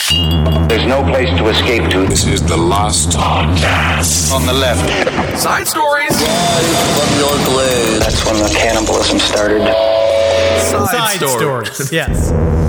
There's no place to escape to. This is the last podcast. On the left. Side stories. From your blade. That's when the cannibalism started. Side stories. Yes.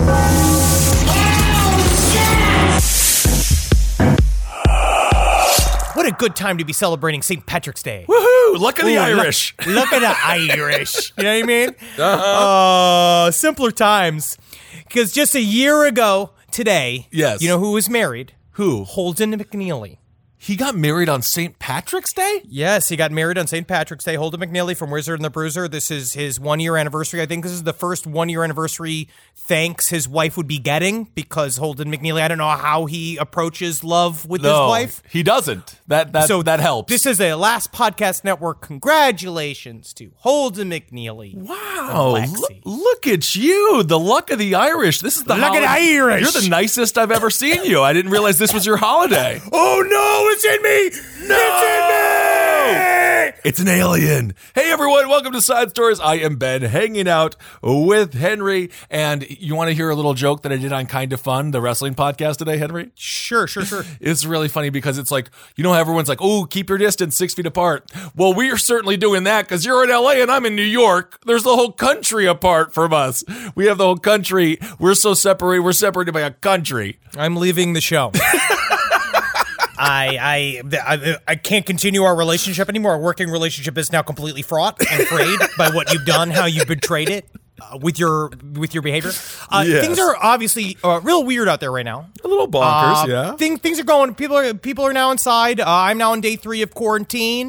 What a good time to be celebrating St. Patrick's Day. Woohoo! Look at the Irish. Look at the Irish. You know what I mean? Simpler times. Because just a year ago today, Yes. you know who was married? Who? Holden McNeely. He got married on St. Patrick's Day? Yes, he got married on St. Patrick's Day. Holden McNeely from Wizard and the Bruiser. This is his 1 year anniversary. I think this is the first 1 year anniversary thanks his wife would be getting because Holden McNeely, I don't know how he approaches love with his wife. He doesn't. That helps. This is a Last Podcast Network. Congratulations to Holden McNeely. Wow. and Lexi. Look at you. The luck of the Irish. This is the Look at the Irish. You're the nicest I've ever seen you. I didn't realize this was your holiday. Oh no, it's in me! No! It's in me! It's an alien. Hey everyone, welcome to Side Stories. I am Ben, hanging out with Henry. And you want to hear a little joke that I did on Kind of Fun, the wrestling podcast today, Henry? Sure. It's really funny because it's like, you know how everyone's like, oh, keep your distance 6 feet apart. Well, we are certainly doing that because you're in LA and I'm in New York. There's the whole country apart from us. We have the whole country. We're so separated. We're separated by a country. I'm leaving the show. I can't continue our relationship anymore. Our working relationship is now completely fraught and frayed by what you've done, how you betrayed it with your behavior. Yes. Things are obviously real weird out there right now. A little bonkers, yeah. Things are going. People are now inside. I'm now on day 3 of quarantine.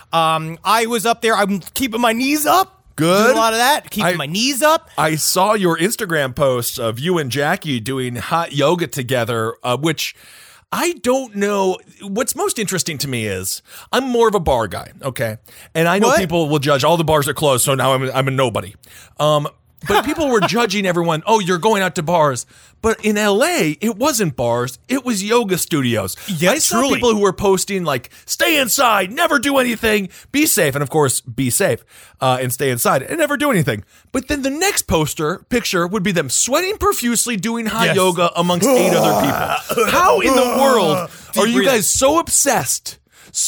I was up there. I'm keeping my knees up. Good. Doing a lot of that. Keeping my knees up. I saw your Instagram posts of you and Jackie doing hot yoga together, which I don't know. What's most interesting to me is I'm more of a bar guy, okay? And I know What? people will judge all the bars are closed, so now I'm a nobody. But people were judging everyone, oh, you're going out to bars. But in LA, it wasn't bars, it was yoga studios. Yeah, I saw truly. people who were posting like, stay inside, never do anything, be safe. And of course, be safe and stay inside and never do anything. But then the next picture would be them sweating profusely doing hot Yes. yoga amongst 8 other people. How in the world are you breathing. guys so obsessed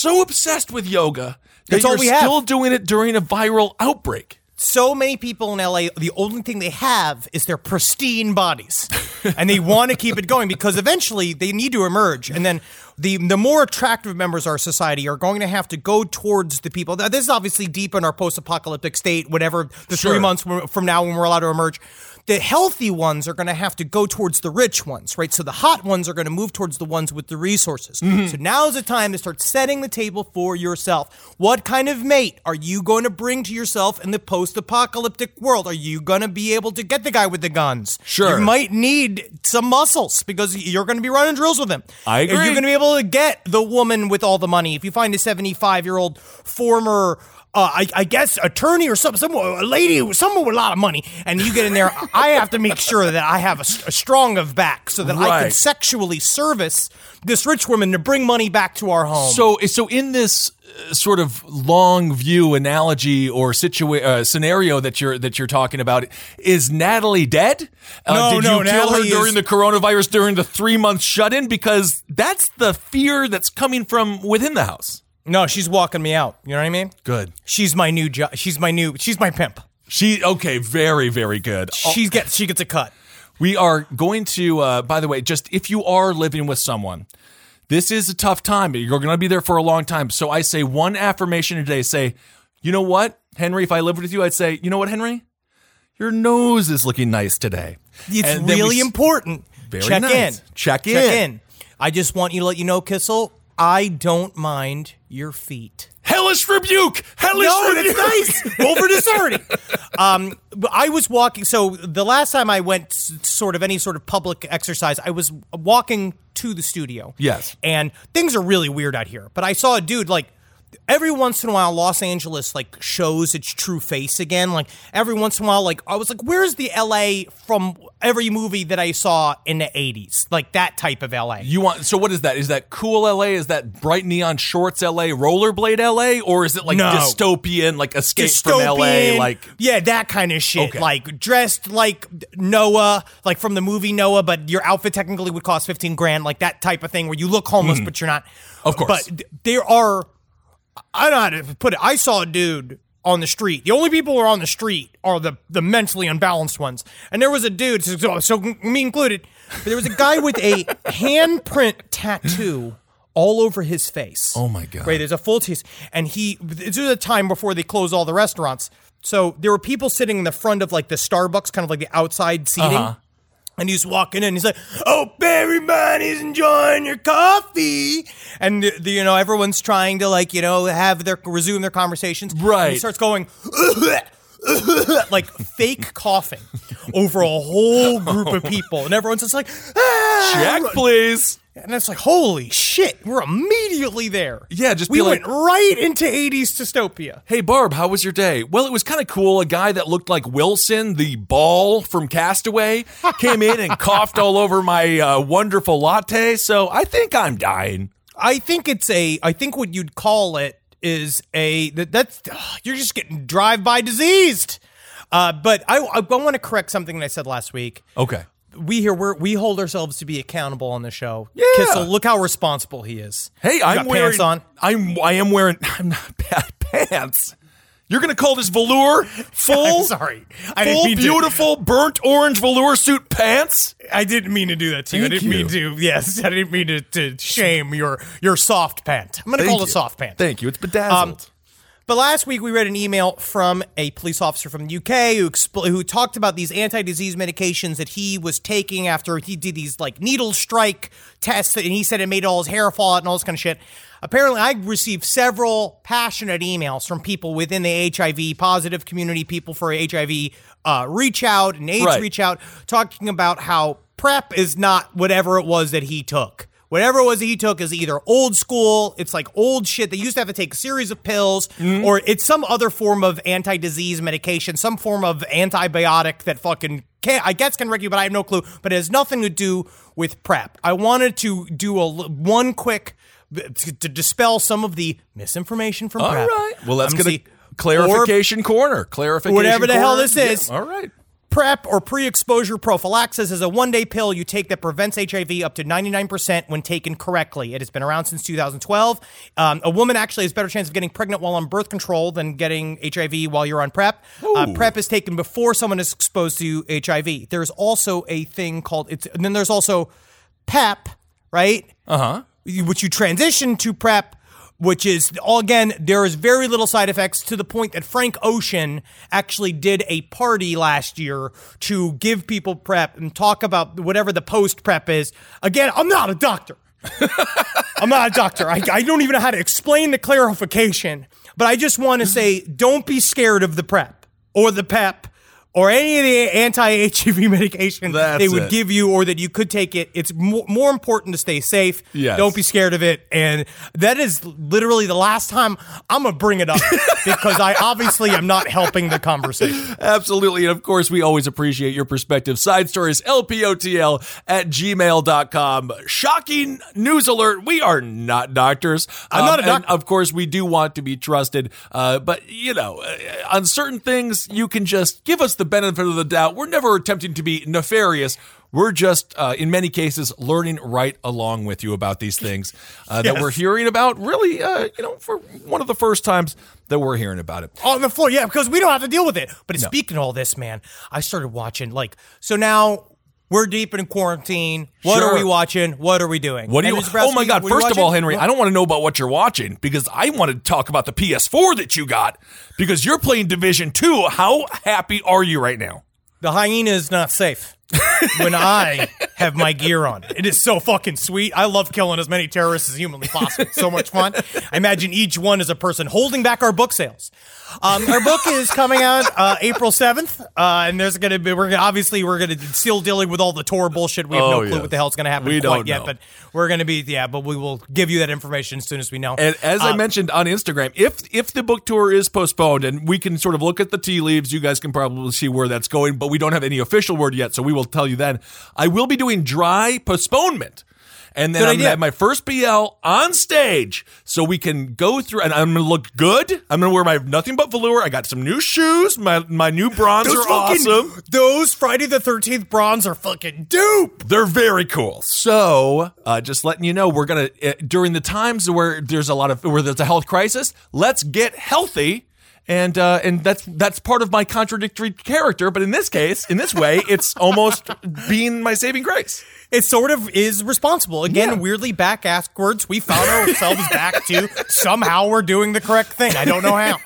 with yoga that That's all you're we have. still doing it during a viral outbreak? So many people in LA, the only thing they have is their pristine bodies. And they want to keep it going because eventually they need to emerge. And then the more attractive members of our society are going to have to go towards the people. This is obviously deep in our post-apocalyptic state, whatever the Sure. 3 months from now when we're allowed to emerge. The healthy ones are going to have to go towards the rich ones, right? So the hot ones are going to move towards the ones with the resources. So now's the time to start setting the table for yourself. What kind of mate are you going to bring to yourself in the post-apocalyptic world? Are you going to be able to get the guy with the guns? Sure. You might need some muscles because you're going to be running drills with him. I agree. Are you going to be able to get the woman with all the money? If you find a 75-year-old former I guess attorney or a lady, someone with a lot of money, and you get in there, I have to make sure that I have a strong of back so that I Right. can sexually service this rich woman to bring money back to our home. So in this sort of long view analogy or scenario that you're talking about, is Natalie dead? No, did you kill Natalie her during is- the coronavirus during the 3 month shut-in? Because that's the fear that's coming from within the house. No, she's walking me out. You know what I mean? Good. She's my she's my pimp. Okay, very, very good. She gets a cut. We are going to, by the way, just if you are living with someone, this is a tough time. You're going to be there for a long time. So I say one affirmation a day. Say, you know what, Henry, if I lived with you, I'd say, you know what, Henry? Your nose is looking nice today. It's And then really important. Very Check nice. in. Check in. I just want you to let you know, Kissel, I don't mind your feet. Hellish rebuke! Hellish rebuke! That's nice. Roll for discerning. But I was walking. So the last time I went sort of any sort of public exercise, I was walking to the studio. Yes. And things are really weird out here. But I saw a dude like every once in a while, Los Angeles like shows its true face again. Like every once in a while, like I was like, where's the LA from every movie that I saw in the 80s? Like that type of LA. So what is that? Is that cool LA? Is that bright neon shorts LA, rollerblade LA? Or is it like dystopian, like escape from LA? Like, yeah, that kind of shit. Okay. Like dressed like Noah, like from the movie Noah, but your outfit technically would cost $15,000, like that type of thing where you look homeless, but you're not. Of course. But there are, I don't know how to put it. I saw a dude on the street. The only people who are on the street are the mentally unbalanced ones. And there was a dude, so me included, but there was a guy with a handprint tattoo all over his face. Oh my God. Right, there's a full tease. And this was a time before they closed all the restaurants. So there were people sitting in the front of like the Starbucks, kind of like the outside seating. And he's walking in, he's like, "Hope everybody's enjoying your coffee." And everyone's trying to like, resume their conversations. Right. And he starts going like fake coughing over a whole group of people. And everyone's just like, check, please. And it's like, holy shit, we're immediately there. Yeah, just we be like, went right into 80s dystopia. "Hey, Barb, how was your day?" Well, it was kind of cool. A guy that looked like Wilson, the ball from Castaway, came in and coughed all over my wonderful latte, so I think I'm dying. I think what you'd call it is you're just getting drive-by diseased. But I want to correct something that I said last week. Okay. We hold ourselves to be accountable on the show. Yeah. Kissel, look how responsible he is. Hey, I'm wearing pants on. I am wearing. I'm not bad pants. You're gonna call this velour full? I'm sorry, I didn't full mean beautiful burnt orange velour suit pants. I didn't mean to do that to you. Thank I didn't you. mean to. Yes, I didn't mean to shame your soft pant. I'm gonna call it a soft pant. Thank you. It's bedazzled. But last week we read an email from a police officer from the UK who talked about these anti-disease medications that he was taking after he did these like needle strike tests, and he said it made all his hair fall out and all this kind of shit. Apparently, I received several passionate emails from people within the HIV positive community, people for HIV reach out and AIDS reach out, talking about how PrEP is not whatever it was that he took. Whatever it was that he took is either old school, it's like old shit. They used to have to take a series of pills, or it's some other form of anti-disease medication, some form of antibiotic that fucking can wreck you, but I have no clue. But it has nothing to do with PrEP. I wanted to do one quick to dispel some of the misinformation from PrEP. All right. Well, let's get a clarification corner. Clarification whatever the corner. hell this is. Yeah. All right. PrEP, or pre-exposure prophylaxis, is a one-day pill you take that prevents HIV up to 99% when taken correctly. It has been around since 2012. A woman actually has a better chance of getting pregnant while on birth control than getting HIV while you're on PrEP. PrEP is taken before someone is exposed to HIV. There's also a thing called, and then there's also PEP, right? Which you transition to PrEP, which is, again, there is very little side effects, to the point that Frank Ocean actually did a party last year to give people PrEP and talk about whatever the post-PrEP is. Again, I'm not a doctor. I'm not a doctor. I don't even know how to explain the clarification, but I just want to say, don't be scared of the PrEP or the PEP or any of the anti-HIV medication they would give you, or that you could take it. It's more important to stay safe. Yes. Don't be scared of it. And that is literally the last time I'm going to bring it up, because I obviously am not helping the conversation. Absolutely. And of course, we always appreciate your perspective. Side stories, lpotl@gmail.com. Shocking news alert. We are not doctors. I'm not a doctor. And of course, we do want to be trusted. But, on certain things, you can just give us the benefit of the doubt. We're never attempting to be nefarious. We're just, in many cases, learning right along with you about these things that we're hearing about. Really, for one of the first times that we're hearing about it. On the floor, yeah, because we don't have to deal with it. But speaking of all this, man, I started watching, so now we're deep in quarantine. What are we watching? What are we doing? What do you? Oh my God! First of all, Henry, I don't want to know about what you're watching, because I want to talk about the PS4 that you got, because you're playing Division 2. How happy are you right now? The hyena is not safe. when I have my gear on. It is so fucking sweet. I love killing as many terrorists as humanly possible. It's so much fun. I imagine each one is a person holding back our book sales. Our book is coming out April 7th, and there's going to be, we're going to still dealing with all the Tor bullshit. We have no clue what the hell's going to happen yet, but we're going to be, but we will give you that information as soon as we know. And as I mentioned on Instagram, if the book tour is postponed, and we can sort of look at the tea leaves, you guys can probably see where that's going, but we don't have any official word yet, so we will tell you then. I will be doing dry postponement. And then I'm going to have my first BL on stage so we can go through, and I'm going to look good. I'm going to wear my nothing but velour. I got some new shoes. My new bronze are awesome. Those Friday the 13th bronze are fucking dope. They're very cool. So just letting you know, we're going to, during the times where there's a health crisis, let's get healthy. And that's part of my contradictory character, but in this case, in this way, it's almost being my saving grace. It sort of is responsible. Again, weirdly backwards, we found ourselves back to somehow we're doing the correct thing. I don't know how.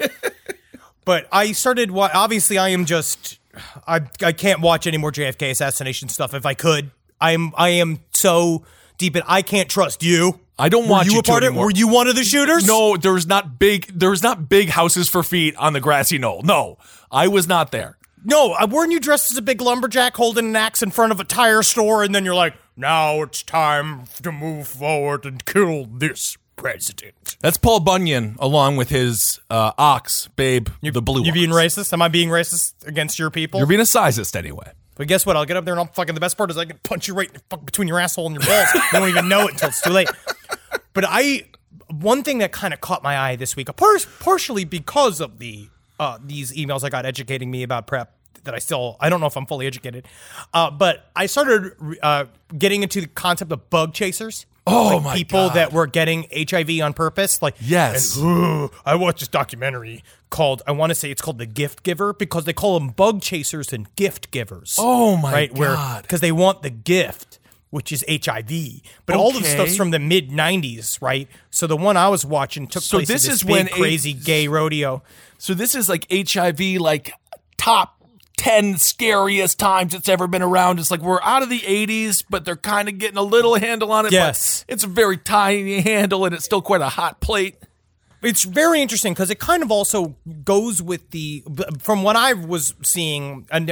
But I started, obviously I am just, I can't watch any more JFK assassination stuff if I could. I am so deep in, I can't trust you. I don't want you a part of it. Were you one of the shooters? No, there was not big houses for feet on the grassy knoll. No, I was not there. No, weren't you dressed as a big lumberjack holding an axe in front of a tire store, and then you're like, now it's time to move forward and kill this president? That's Paul Bunyan, along with his ox, Babe, the blue You being ox. racist? Am I being racist against your people? You're being a sizist anyway. But guess what? I'll get up there and the best part is I can punch you right between your asshole and your balls. You don't even know it until it's too late. But one thing that kind of caught my eye this week, partially because of these emails I got educating me about prep, that I don't know if I'm fully educated, but I started getting into the concept of bug chasers. Oh, like my people God. that were getting HIV on purpose. Like, yes. And, I watched this documentary called, I want to say it's called The Gift Giver, because they call them bug chasers and gift givers. Oh, my God. Because they want the gift, which is HIV. But all the stuff's from the mid-90s, right? So the one I was watching took place at this big, crazy gay rodeo. So this is like HIV, like top 10 scariest times it's ever been around. It's like we're out of the 80s, but they're kind of getting a little handle on it. Yes. But it's a very tiny handle, and it's still quite a hot plate. It's very interesting because it kind of also goes with from what I was seeing, and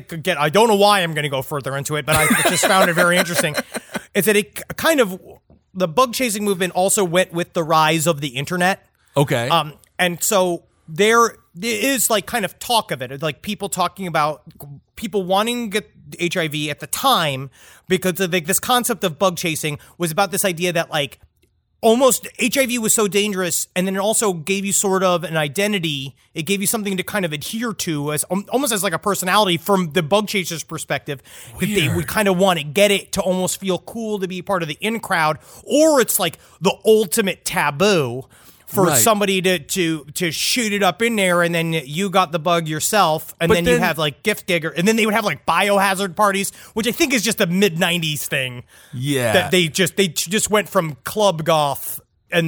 I don't know why I'm going to go further into it, but I just found it very interesting. It's that it kind of, the bug chasing movement also went with the rise of the internet. Okay. And so there is like kind of talk of it, like people talking about people wanting to get HIV at the time because of this concept of bug chasing was about this idea that like almost HIV was so dangerous, and then it also gave you sort of an identity. It gave you something to kind of adhere to as almost as like a personality from the bug chasers' perspective. That they would kind of want to get it to almost feel cool to be part of the in crowd, or it's like the ultimate taboo for somebody to shoot it up in there, and then you got the bug yourself, and then you have like gift giver, and then they would have like biohazard parties, which I think is just a mid-90s thing. Yeah, that they just went from club goth, and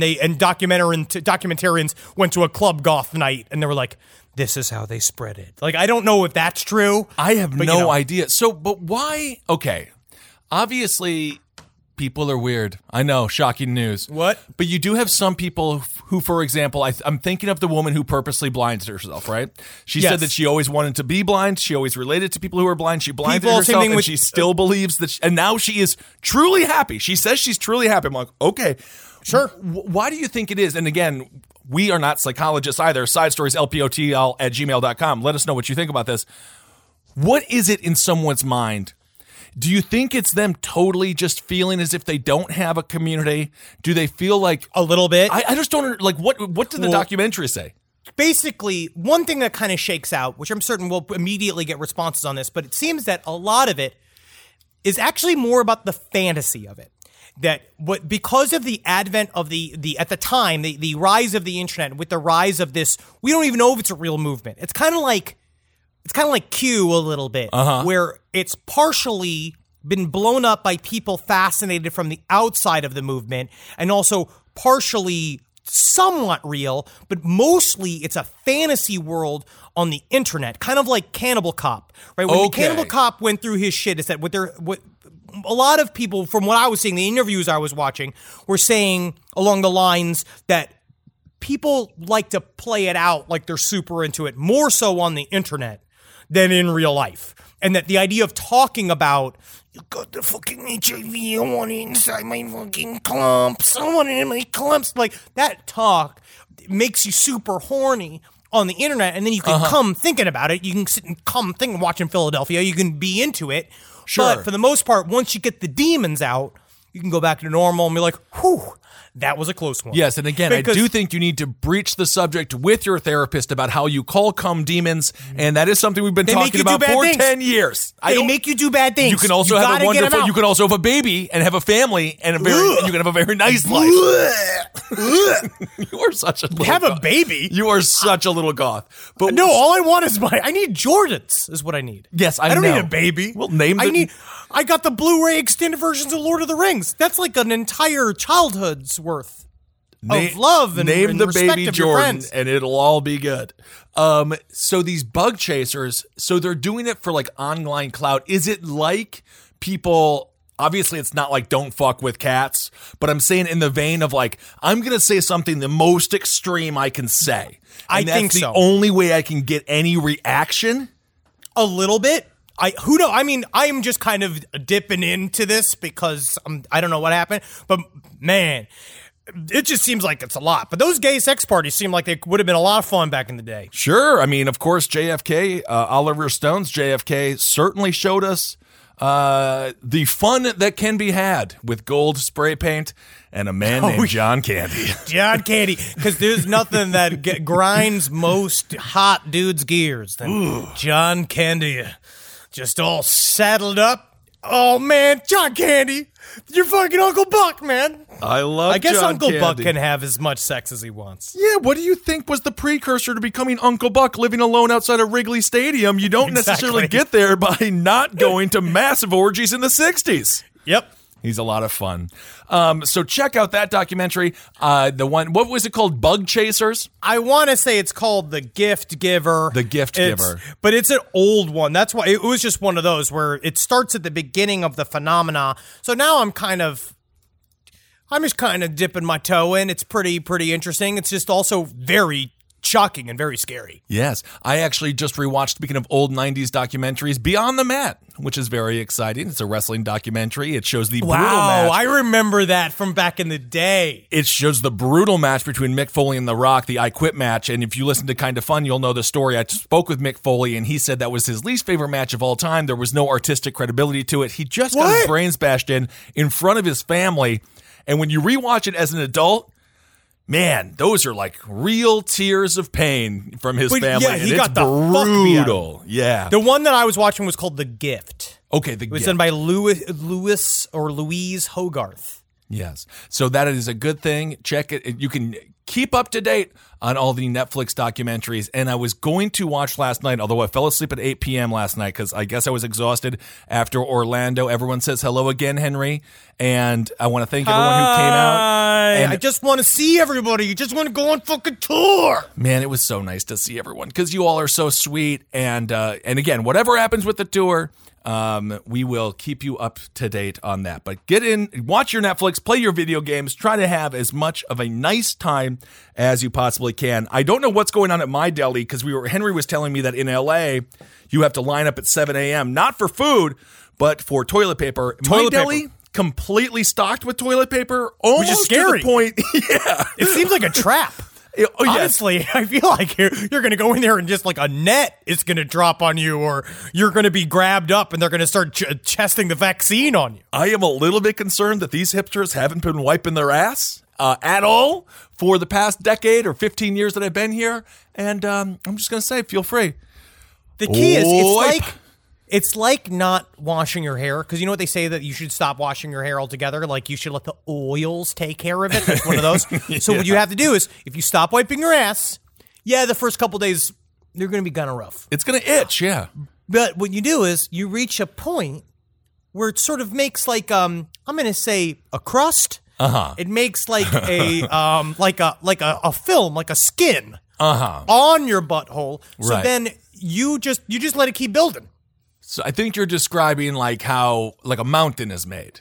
documentarians went to a club goth night, and they were like, this is how they spread it. Like, I don't know if that's true. I have no idea. So, but why? Okay, obviously, people are weird. I know, shocking news. What? But you do have some people who, for example, I'm thinking of the woman who purposely blinded herself, right? She said that she always wanted to be blind. She always related to people who are blind. She blinded herself, and she still believes that, and now she is truly happy. She says she's truly happy. I'm like, okay. Sure. Why do you think it is? And again, we are not psychologists either. Side stories, lpotl@gmail.com. Let us know what you think about this. What is it in someone's mind? Do you think it's them totally just feeling as if they don't have a community? Do they feel like a little bit? I just don't like what did the documentary say? Basically, one thing that kind of shakes out, which I'm certain we'll immediately get responses on this, but it seems that a lot of it is actually more about the fantasy of it. That because of the advent of the at the time, the rise of the internet, with the rise of this, we don't even know if it's a real movement. It's kind of like Q a little bit, where it's partially been blown up by people fascinated from the outside of the movement, and also partially somewhat real, but mostly it's a fantasy world on the internet, kind of like Cannibal Cop, right? When the Cannibal Cop went through his shit, is that what a lot of people, from what I was seeing, the interviews I was watching, were saying along the lines that people like to play it out like they're super into it, more so on the internet than in real life. And that the idea of talking about, you got the fucking HIV, I want it inside my fucking clumps, I want it in my clumps, like that talk makes you super horny on the internet, and then you can come thinking about it. You can sit and come thinking, watching Philadelphia. You can be into it. Sure. But for the most part, once you get the demons out, you can go back to normal and be like, whew, that was a close one. Yes, and again, I do think you need to breach the subject with your therapist about how you call cum demons, and that is something we've been talking about for 10 years. They make you do bad things. You can also have a wonderful. You can also have a baby and have a family and you can have a very nice life. You are such a little have goth. A baby. You are such a little goth. But no, all I want is I need Jordans. Is what I need. Yes, I don't know. need a baby. Well, I got the Blu-ray extended versions of Lord of the Rings. That's like an entire childhood's worth of love and name and the respect baby of your Jordan, friends. and it'll all be good. So these bug chasers, so they're doing it for like online cloud. Is it like people? Obviously, it's not like don't fuck with cats, but I'm saying in the vein of like I'm gonna say something the most extreme I can say. I think that's the only way I can get any reaction. A little bit. Who knows? I mean, I'm just kind of dipping into this because I don't know what happened, but man, it just seems like it's a lot. But those gay sex parties seem like they would have been a lot of fun back in the day. Sure. I mean, of course, JFK, Oliver Stone's JFK certainly showed us the fun that can be had with gold spray paint and a man named John Candy. John Candy, because there's nothing that grinds most hot dudes' gears than John Candy. Just all saddled up. Oh, man, John Candy. You're fucking Uncle Buck, man. I guess John Uncle Candy. Buck can have as much sex as he wants. Yeah, what do you think was the precursor to becoming Uncle Buck living alone outside of Wrigley Stadium? You don't necessarily get there by not going to massive orgies in the 60s. Yep. He's a lot of fun. So check out that documentary. The one, what was it called? Bug Chasers? I want to say it's called The Gift Giver. The Gift Giver. But it's an old one. That's why it was just one of those where it starts at the beginning of the phenomena. So now I'm just kind of dipping my toe in. It's pretty interesting. It's just also very shocking and very scary. Yes. I actually just rewatched, speaking of old 90s documentaries, Beyond the Mat, which is very exciting. It's a wrestling documentary. It shows the brutal match. Wow, I remember that from back in the day. It shows the brutal match between Mick Foley and The Rock, the I Quit match. And if you listen to Kinda Fun, you'll know the story. I spoke with Mick Foley, and he said that was his least favorite match of all time. There was no artistic credibility to it. He just got his brains bashed in front of his family. And when you rewatch it as an adult, man, those are like real tears of pain from his family. Yeah, he got it's the brutal. Yeah. The one that I was watching was called The Gift. Okay, The It was Gift. done by Louise Hogarth. Yes. So that is a good thing. Check it. You can keep up to date on all the Netflix documentaries. And I was going to watch last night, although I fell asleep at 8 p.m. last night because I guess I was exhausted after Orlando. Everyone says hello again, Henry. And I want to thank everyone who came out. And I just want to see everybody. You just want to go on fucking tour. man, it was so nice to see everyone because you all are so sweet. And again, whatever happens with the tour, we will keep you up to date on that. But get in, watch your Netflix, play your video games, try to have as much of a nice time as you possibly can. I don't know what's going on at my deli because Henry was telling me that in LA you have to line up at 7 a.m. not for food, but for toilet paper. My deli completely stocked with toilet paper, almost which is scary. to the point. Yeah, It seems like a trap. Oh, yes. Honestly, I feel like you're going to go in there and just like a net is going to drop on you, or you're going to be grabbed up and they're going to start testing the vaccine on you. I am a little bit concerned that these hipsters haven't been wiping their ass at all for the past decade or 15 years that I've been here. And I'm just going to say, feel free. The key is it's like not washing your hair, because you know what they say, that you should stop washing your hair altogether. Like you should let the oils take care of it. That's one of those. So what you have to do is, if you stop wiping your ass, the first couple days they're going to be kind of rough. It's going to itch, yeah. But what you do is you reach a point where it sort of makes like I'm going to say a crust. It makes like a a film, like a skin on your butthole. So Right. then you just let it keep building. So I think you're describing like how like a mountain is made.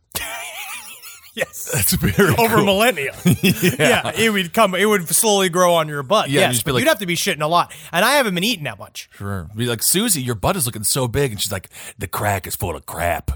Yes. That's very Over cool. millennia. Yeah, it would slowly grow on your butt. Yeah, Yes, just be but like- you'd have to be shitting a lot. And I haven't been eating that much. Sure. Be like, Susie, your butt is looking so big. And she's like, the crack is full of crap.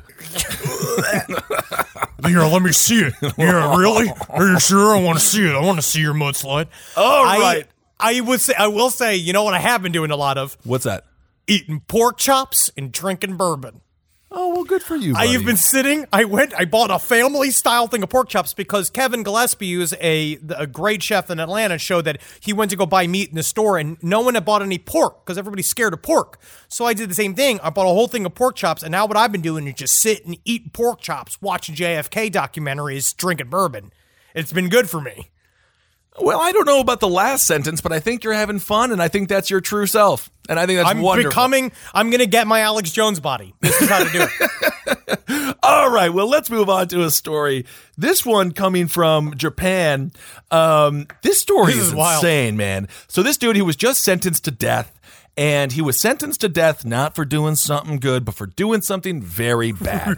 Here, let me see it. Yeah, really? Are you sure? I want to see it. I want to see your mudslide. All right. I will say, you know what I have been doing a lot of? What's that? Eating pork chops and drinking bourbon. Oh, well, good for you, buddy. I've been sitting. I bought a family style thing of pork chops because Kevin Gillespie, who's a great chef in Atlanta, showed that he went to go buy meat in the store and no one had bought any pork because everybody's scared of pork. So I did the same thing. I bought a whole thing of pork chops, and now what I've been doing is just sit and eat pork chops, watching JFK documentaries, drinking bourbon. It's been good for me. Well, I don't know about the last sentence, but I think you're having fun, and I think that's your true self. And I think that's wonderful. I'm going to get my Alex Jones body. This is how to do it. All right, well, let's move on to a story. This one coming from Japan. This story This is is wild. insane, man. So this dude, he was just sentenced to death. And he was sentenced to death not for doing something good, but for doing something very bad.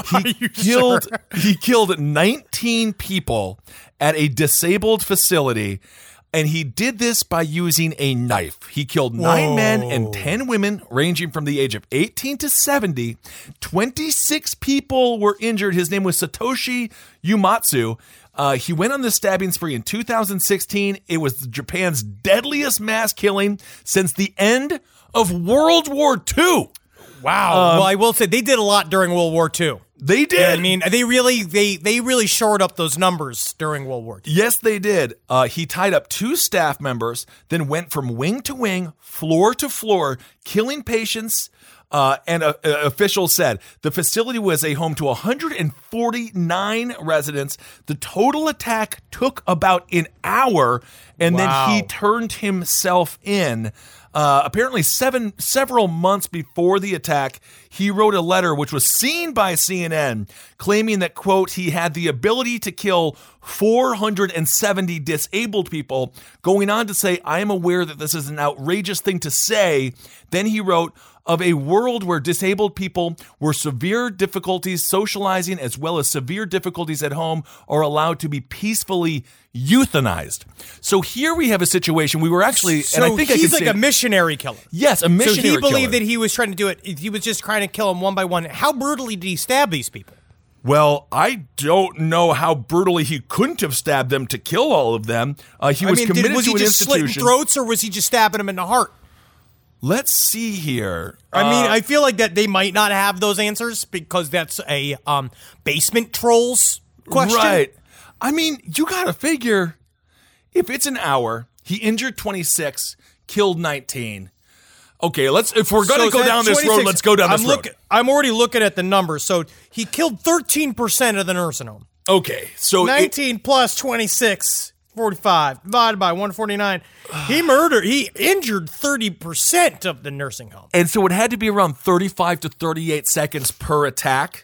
He killed 19 people at a disabled facility, and he did this by using a knife. He killed 9 men and 10 women, ranging from the age of 18 to 70. 26 people were injured. His name was Satoshi Uematsu. He went on this stabbing spree in 2016. It was Japan's deadliest mass killing since the end of World War II. Wow. Well, I will say they did a lot during World War II. They did. I mean, they really shored up those numbers during World War II. Yes, they did. He tied up 2 staff members, then went from wing to wing, floor to floor, killing patients. And officials said the facility was a home to 149 residents. The total attack took about an hour, and then he turned himself in. Apparently, several months before the attack, he wrote a letter which was seen by CNN claiming that, quote, he had the ability to kill 470 disabled people, going on to say, I am aware that this is an outrageous thing to say. Then he wrote, of a world where disabled people were severe difficulties socializing as well as severe difficulties at home are allowed to be peacefully euthanized. So here we have a situation. We were actually, So and I think he's I can like say, a missionary killer. yes, a missionary So he believed killer. that he was trying to do it. He was just trying to kill them one by one. How brutally did he stab these people? Well, I don't know how brutally he couldn't have stabbed them to kill all of them. He was committed was to he an just slitting institution. throats, or was he just stabbing them in the heart? Let's see here. I mean, I feel like that they might not have those answers because that's a basement trolls question. Right. I mean, you got to figure if it's an hour, he injured 26, killed 19. Okay, if we're going to go down this road, let's go down this road. I'm already looking at the numbers. So he killed 13% of the nursing home. Okay, so 19 plus 26, 45, divided by 149. He injured 30% of the nursing home. and so it had to be around 35 to 38 seconds per attack.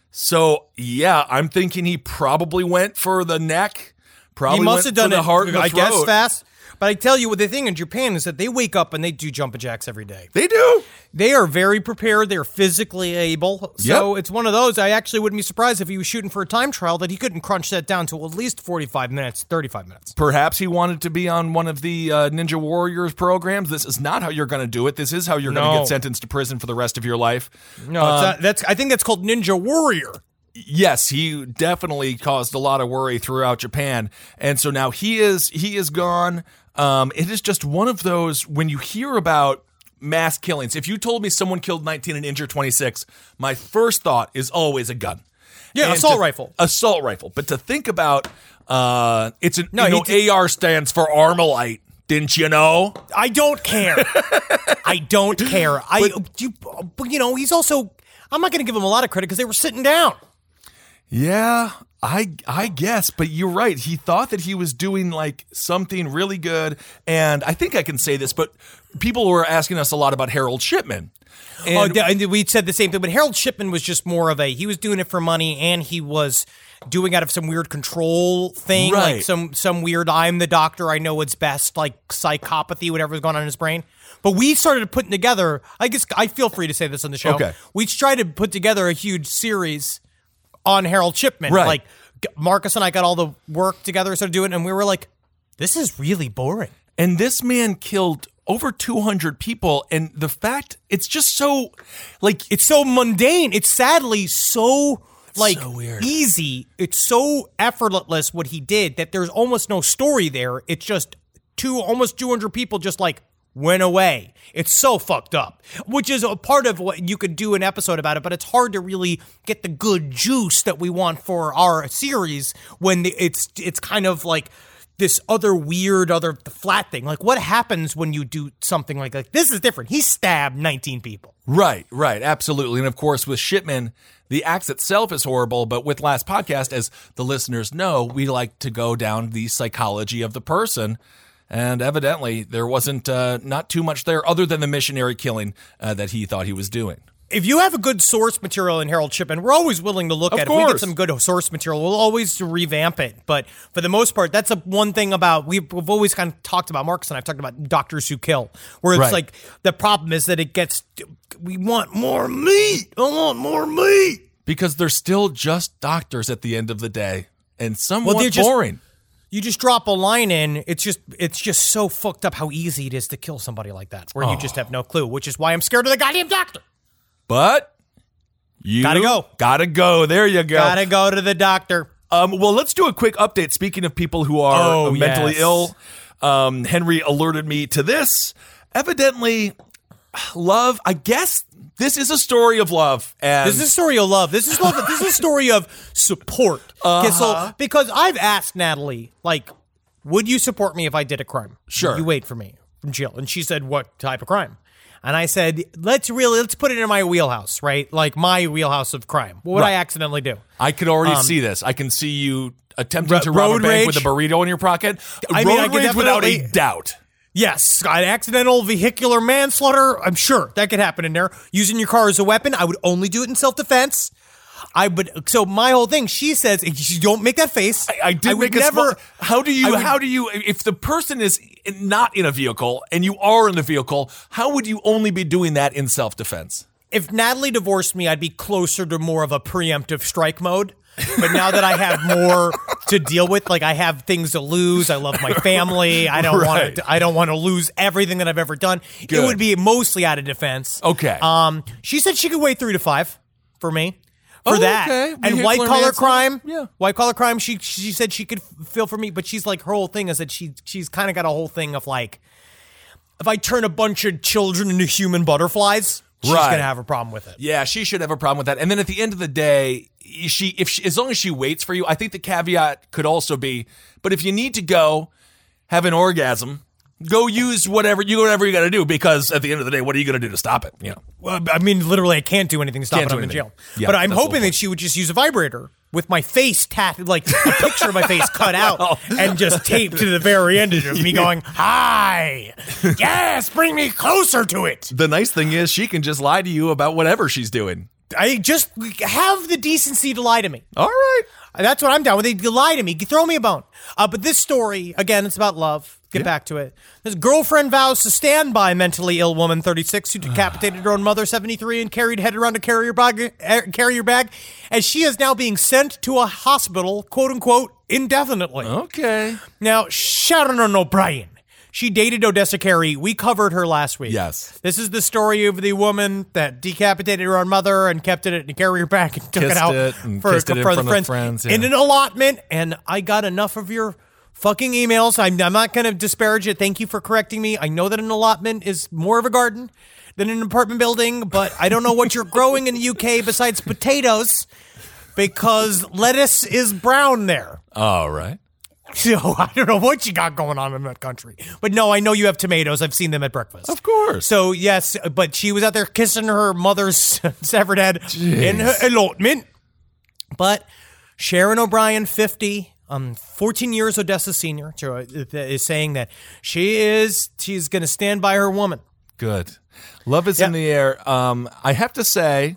So, yeah, I'm thinking he probably went for the neck. Probably He must went have done for the it, heart and the I guess, throat. fast. But I tell you what, the thing in Japan is that they wake up and they do jumping jacks every day. They do. They are very prepared. They're physically able. So Yep. it's one of those. I actually wouldn't be surprised if he was shooting for a time trial that he couldn't crunch that down to at least 45 minutes, 35 minutes. Perhaps he wanted to be on one of the Ninja Warriors programs. This is not how you're going to do it. This is how you're going to No. get sentenced to prison for the rest of your life. No, I think that's called Ninja Warrior. Yes, he definitely caused a lot of worry throughout Japan. And so now he is gone. It is just one of those, when you hear about mass killings, if you told me someone killed 19 and injured 26, my first thought is always a gun. Yeah, And assault rifle. Assault rifle. But to think about, it's an, No, AR stands for Armalite. Didn't you know? I don't care. I don't care. But he's also, I'm not going to give him a lot of credit because they were sitting down. Yeah, I guess, but you're right. He thought that he was doing like something really good, and I think I can say this, but people were asking us a lot about Harold Shipman. And we said the same thing, but Harold Shipman was just more of he was doing it for money, and he was doing out of some weird control thing, right. like some weird I'm the doctor, I know what's best, like psychopathy, whatever's going on in his brain. But we started putting together, I guess I feel free to say this on the show. Okay. We tried to put together a huge series on Harold Shipman. Right. Like Marcus and I got all the work together, started doing it, and we were like, this is really boring. And this man killed over 200 people, and the fact, it's just so, like... It's so mundane. It's sadly so, so weird. Easy. It's so effortless what he did that there's almost no story there. It's just almost 200 people just like went away. It's so fucked up, which is a part of what you could do an episode about it, but it's hard to really get the good juice that we want for our series when it's kind of like this other flat thing. Like, what happens when you do something like that? This is different. He stabbed 19 people. Right, absolutely. And of course, with Shipman, the act itself is horrible, but with Last Podcast, as the listeners know, we like to go down the psychology of the person. And evidently, there wasn't not too much there other than the missionary killing that he thought he was doing. If you have a good source material in Harold Shipman, we're always willing to look at it. If we get some good source material, we'll always revamp it. But for the most part, that's one thing about, we've always kind of talked about, Marcus and I've talked about Doctors Who Kill, where it's like, the problem is that we want more meat. I want more meat. Because they're still just doctors at the end of the day, and somewhat boring. You just drop a line in, it's just so fucked up how easy it is to kill somebody like that, where you just have no clue, which is why I'm scared of the goddamn doctor. But you gotta go. There you go. Gotta go to the doctor. Well, let's do a quick update. Speaking of people who are mentally ill, Henry alerted me to this. Evidently, love, I guess this is a story of love. And this is a story of love. This is love. This is a story of support. Okay, so, because I've asked Natalie, like, would you support me if I did a crime? Sure. You wait for me from jail. And she said, what type of crime? And I said, let's put it in my wheelhouse, right? Like my wheelhouse of crime. What would I accidentally do? I could already see this. I can see you attempting to rob a bank with a burrito in your pocket. Road rage without a doubt. Yes, an accidental vehicular manslaughter. I'm sure that could happen in there. Using your car as a weapon. I would only do it in self-defense. So my whole thing, she says, don't make that face. I did make a small. How do you, if the person is not in a vehicle and you are in the vehicle, how would you only be doing that in self-defense? If Natalie divorced me, I'd be closer to more of a preemptive strike mode. But now that I have more to deal with, like I have things to lose, I love my family. I don't want to lose everything that I've ever done. Good. It would be mostly out of defense. Okay. She said she could wait 3 to 5 for me. For that. Okay. And white collar crime. Yeah. White collar crime, she said she could feel for me, but she's like, her whole thing is that she's kind of got a whole thing of like, if I turn a bunch of children into human butterflies, she's going to have a problem with it. Yeah, she should have a problem with that. And then at the end of the day, as long as she waits for you, I think the caveat could also be, but if you need to go have an orgasm, go use whatever you got to do, because at the end of the day, what are you going to do to stop it? You know. Well, I mean, literally, I can't do anything to stop it. I'm in jail. Yeah, but I'm hoping that she would just use a vibrator with my face tattooed, like a picture of my face cut out and just taped to the very end of me going, hi, yes, bring me closer to it. The nice thing is she can just lie to you about whatever she's doing. I just have the decency to lie to me. All right. That's what I'm down with. They lie to me. Throw me a bone. But this story, again, it's about love. Get back to it. This girlfriend vows to stand by mentally ill woman 36 who decapitated her own mother 73 and carried head around a carrier bag, as she is now being sent to a hospital, quote unquote, indefinitely. Okay. Now, Sharon O'Brien. She dated Odessa Carey. We covered her last week. Yes. This is the story of the woman that decapitated her own mother and kept it in a carrier bag and took it out for the friends in an allotment. And I got enough of your fucking emails. I'm not going to disparage it. Thank you for correcting me. I know that an allotment is more of a garden than an apartment building, but I don't know what you're growing in the UK besides potatoes, because lettuce is brown there. All right. So I don't know what you got going on in that country. But no, I know you have tomatoes. I've seen them at breakfast. Of course. So yes, but she was out there kissing her mother's severed head in her allotment. But Sharon O'Brien, 50, 14 years Odessa senior, is saying that she's going to stand by her woman. Good. Love is in the air. I have to say,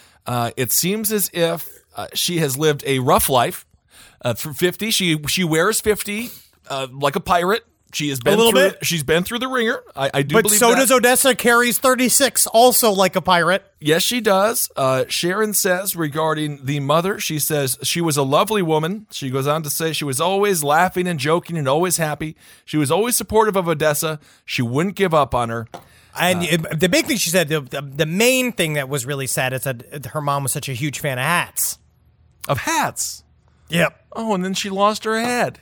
it seems as if she has lived a rough life. Through 50, she wears 50 like a pirate. She has been She's been through the ringer. I do believe that. But so does Odessa. Carries 36, also like a pirate. Yes, she does. Sharon says regarding the mother, she says she was a lovely woman. She goes on to say she was always laughing and joking and always happy. She was always supportive of Odessa. She wouldn't give up on her. And the big thing she said, the main thing that was really sad is that her mom was such a huge fan of hats. Of hats? Yep. Oh, and then she lost her head.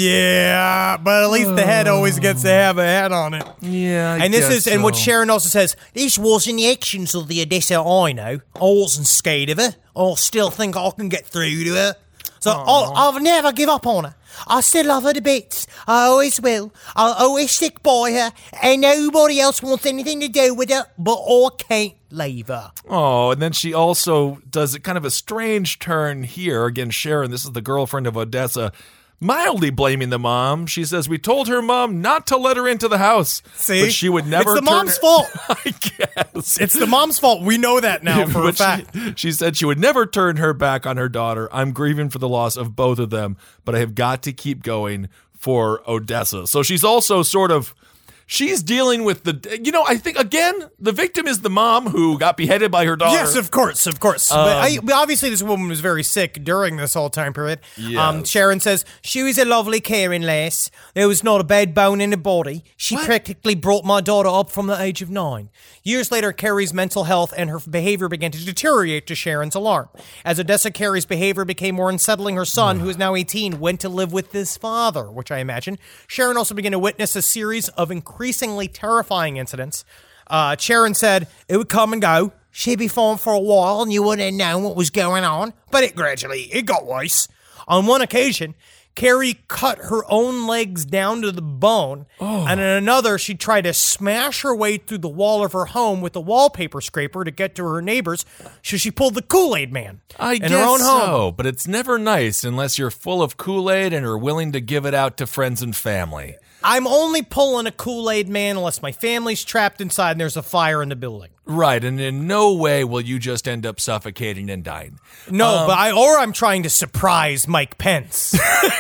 Yeah, but at least the head always gets to have a hat on it. Yeah, and what Sharon also says, this wasn't the actions of the Odessa I know. I wasn't scared of her. I still think I can get through to her. So I'll never give up on her. I still love her to bits. I always will. I'll always stick by her, and nobody else wants anything to do with her, but I can't leave her. Oh, and then she also does kind of a strange turn here. Again, Sharon, this is the girlfriend of Odessa, mildly blaming the mom. She says, we told her mom not to let her into the house. See? But she would never It's the mom's fault. I guess. It's the mom's fault. We know that now for a fact. She said she would never turn her back on her daughter. I'm grieving for the loss of both of them, but I have got to keep going for Odessa. So she's also sort of... She's dealing with I think, again, the victim is the mom who got beheaded by her daughter. Yes, of course. But obviously this woman was very sick during this whole time period. Yes. Sharon says, she was a lovely, caring lass. There was not a bad bone in her body. She practically brought my daughter up from the age of 9. Years later, Carrie's mental health and her behavior began to deteriorate to Sharon's alarm. As Odessa, Carrie's behavior became more unsettling, her son, who is now 18, went to live with his father, which I imagine. Sharon also began to witness a series of increasingly terrifying incidents. Sharon said it would come and go. She'd be fine for a while and you wouldn't have known what was going on, but it got worse. On one occasion, Carrie cut her own legs down to the bone, and in another, she tried to smash her way through the wall of her home with a wallpaper scraper to get to her neighbors, so she pulled the Kool-Aid Man in her own home. So, but it's never nice unless you're full of Kool-Aid and are willing to give it out to friends and family. I'm only pulling a Kool-Aid Man unless my family's trapped inside and there's a fire in the building. Right, and in no way will you just end up suffocating and dying. No, but I'm trying to surprise Mike Pence.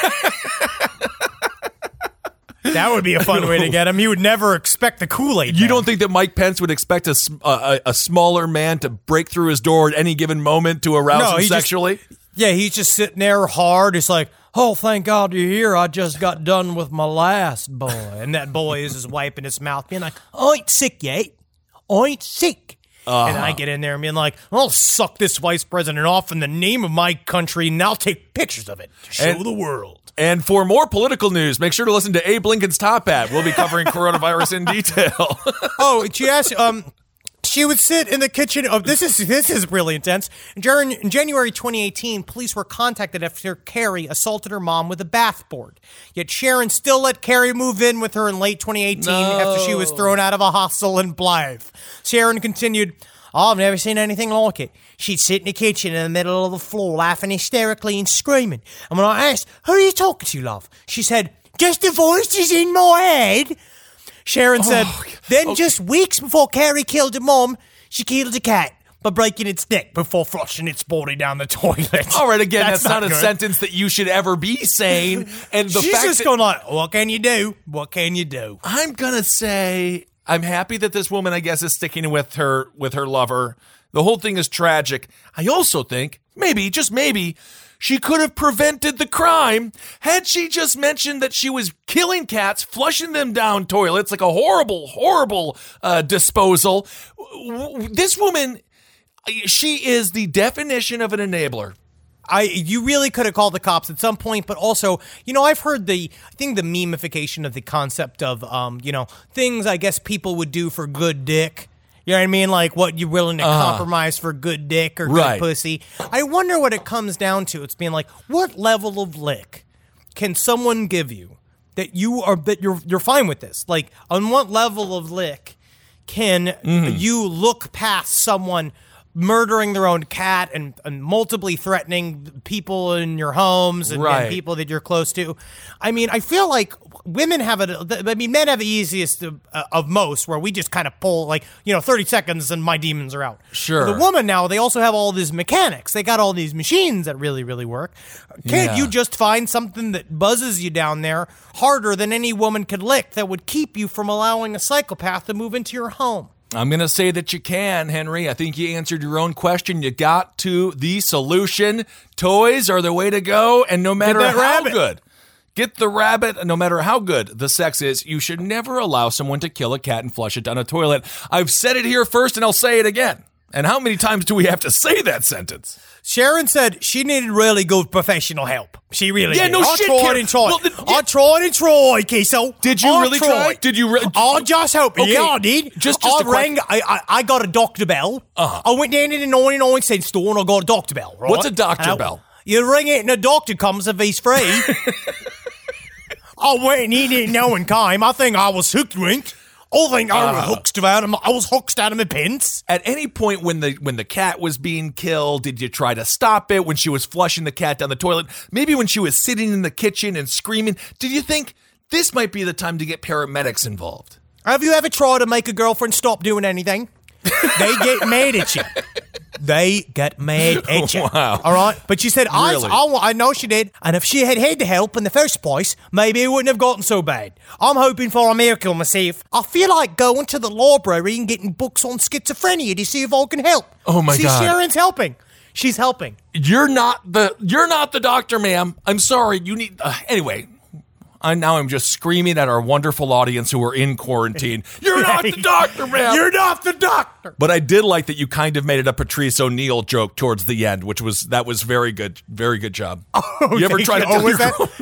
That would be a fun way to get him. He would never expect the Kool-Aid Man. You don't think that Mike Pence would expect a smaller man to break through his door at any given moment to arouse him sexually? He's just sitting there hard. It's like, oh, thank God you're here. I just got done with my last boy. And that boy is just wiping his mouth, being like, I ain't sick yet. I ain't sick. And I get in there and being like, I'll suck this vice president off in the name of my country, and I'll take pictures of it to show the world. And for more political news, make sure to listen to Abe Lincoln's Top Hat. We'll be covering coronavirus in detail. She asked... She would sit in the kitchen of this is really intense. In January 2018, police were contacted after Carrie assaulted her mom with a bath board. Yet Sharon still let Carrie move in with her in late 2018 after she was thrown out of a hostel in Blythe. Sharon continued, I've never seen anything like it. She'd sit in the kitchen in the middle of the floor laughing hysterically and screaming. And when I asked, who are you talking to, love? She said, just the voices in my head. Sharon said, just weeks before Carrie killed her mom, she killed a cat by breaking its neck before flushing its body down the toilet. All right, again, that's not a sentence that you should ever be saying. And she's just going like, what can you do? What can you do? I'm going to say I'm happy that this woman, I guess, is sticking with her lover. The whole thing is tragic. I also think, maybe, just maybe, she could have prevented the crime had she just mentioned that she was killing cats, flushing them down toilets, like a horrible, horrible disposal. This woman, she is the definition of an enabler. You really could have called the cops at some point, but also, I've heard the memification of the concept of, things I guess people would do for good dick. You know what I mean? Like what you're willing to compromise for good dick or good pussy. I wonder what it comes down to. It's being like, what level of lick can someone give you that you're fine with this? Like, on what level of lick can you look past someone murdering their own cat and multiply threatening people in your homes and people that you're close to. I mean, I feel like women have men have the easiest of most, where we just kind of pull 30 seconds and my demons are out. Sure. For the woman now, they also have all these mechanics. They got all these machines that really, really work. Can't you just find something that buzzes you down there harder than any woman could lick that would keep you from allowing a psychopath to move into your home? I'm going to say that you can, Henry. I think you answered your own question. You got to the solution. Toys are the way to go, and no matter how good, get the rabbit, no matter how good the sex is, you should never allow someone to kill a cat and flush it down a toilet. I've said it here first, and I'll say it again. And how many times do we have to say that sentence? Sharon said she needed really good professional help. She really did. No shit, I tried and tried, Kiso. Did you really try? Did you really? I just hope. Okay. Yeah, I did. I got a Dr. Bell. I went down to the 99-cent store and I got a Dr. Bell. Right? What's a Dr. Bell? You ring it and the doctor comes if he's free. I went and he didn't know and came. I think I was hooked, winked. I think I was hooked out of my pants. At any point when the cat was being killed, did you try to stop it when she was flushing the cat down the toilet? Maybe when she was sitting in the kitchen and screaming? Did you think this might be the time to get paramedics involved? Have you ever tried to make a girlfriend stop doing anything? They get mad at you. They got mad at you. Wow. All right? But she said, Really? I know she did. And if she had had the help in the first place, maybe it wouldn't have gotten so bad. I'm hoping for a miracle myself. I feel like going to the library and getting books on schizophrenia to see if I can help. Oh, my God. See, Sharon's helping. She's helping. You're not the doctor, ma'am. I'm sorry. You need... anyway... I'm just screaming at our wonderful audience who are in quarantine. You're not the doctor, man. You're not the doctor. But I did like that you kind of made it a Patrice O'Neill joke towards the end, which was very good. Very good job. Oh, you ever try to tell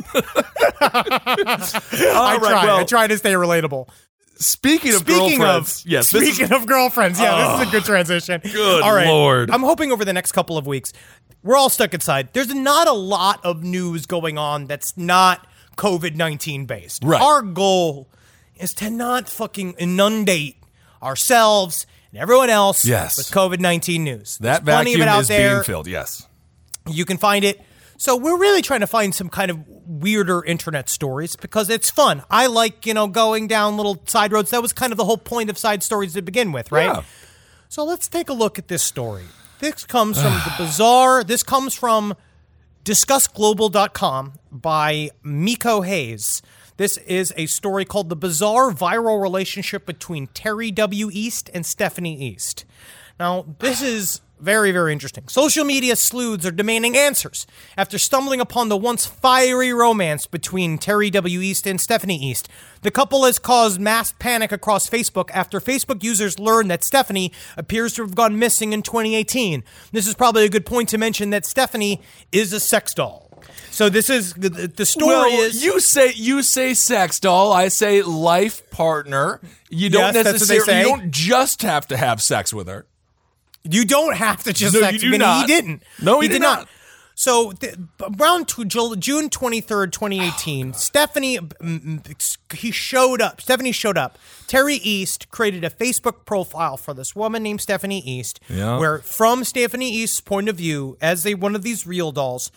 I try to stay relatable. Speaking of girlfriends, this is a good transition. Good all right. Lord. I'm hoping over the next couple of weeks, we're all stuck inside. There's not a lot of news going on that's not COVID-19 based. Right. Our goal is to not fucking inundate ourselves and everyone else with COVID-19 news. That There's plenty of it vacuum out is there. being filled, yes. You can find it. So we're really trying to find some kind of weirder internet stories because it's fun. I like, going down little side roads. That was kind of the whole point of side stories to begin with, right? Yeah. So let's take a look at this story. This comes from The Bazaar. This comes from DiscussGlobal.com by Miko Hayes. This is a story called The Bizarre Viral Relationship Between Terry W. East and Stephanie East. Now, this is very, very interesting. Social media sleuths are demanding answers after stumbling upon the once fiery romance between Terry W. East and Stephanie East. The couple has caused mass panic across Facebook after Facebook users learned that Stephanie appears to have gone missing in 2018. This is probably a good point to mention that Stephanie is a sex doll. So this is the story is you say sex doll, I say life partner. You don't necessarily you don't just have to have sex with her. You don't have to just sex with her. He didn't. No, he did not. So around June 23rd, 2018, Stephanie showed up. Terry East created a Facebook profile for this woman named Stephanie East, where from Stephanie East's point of view, as one of these real dolls,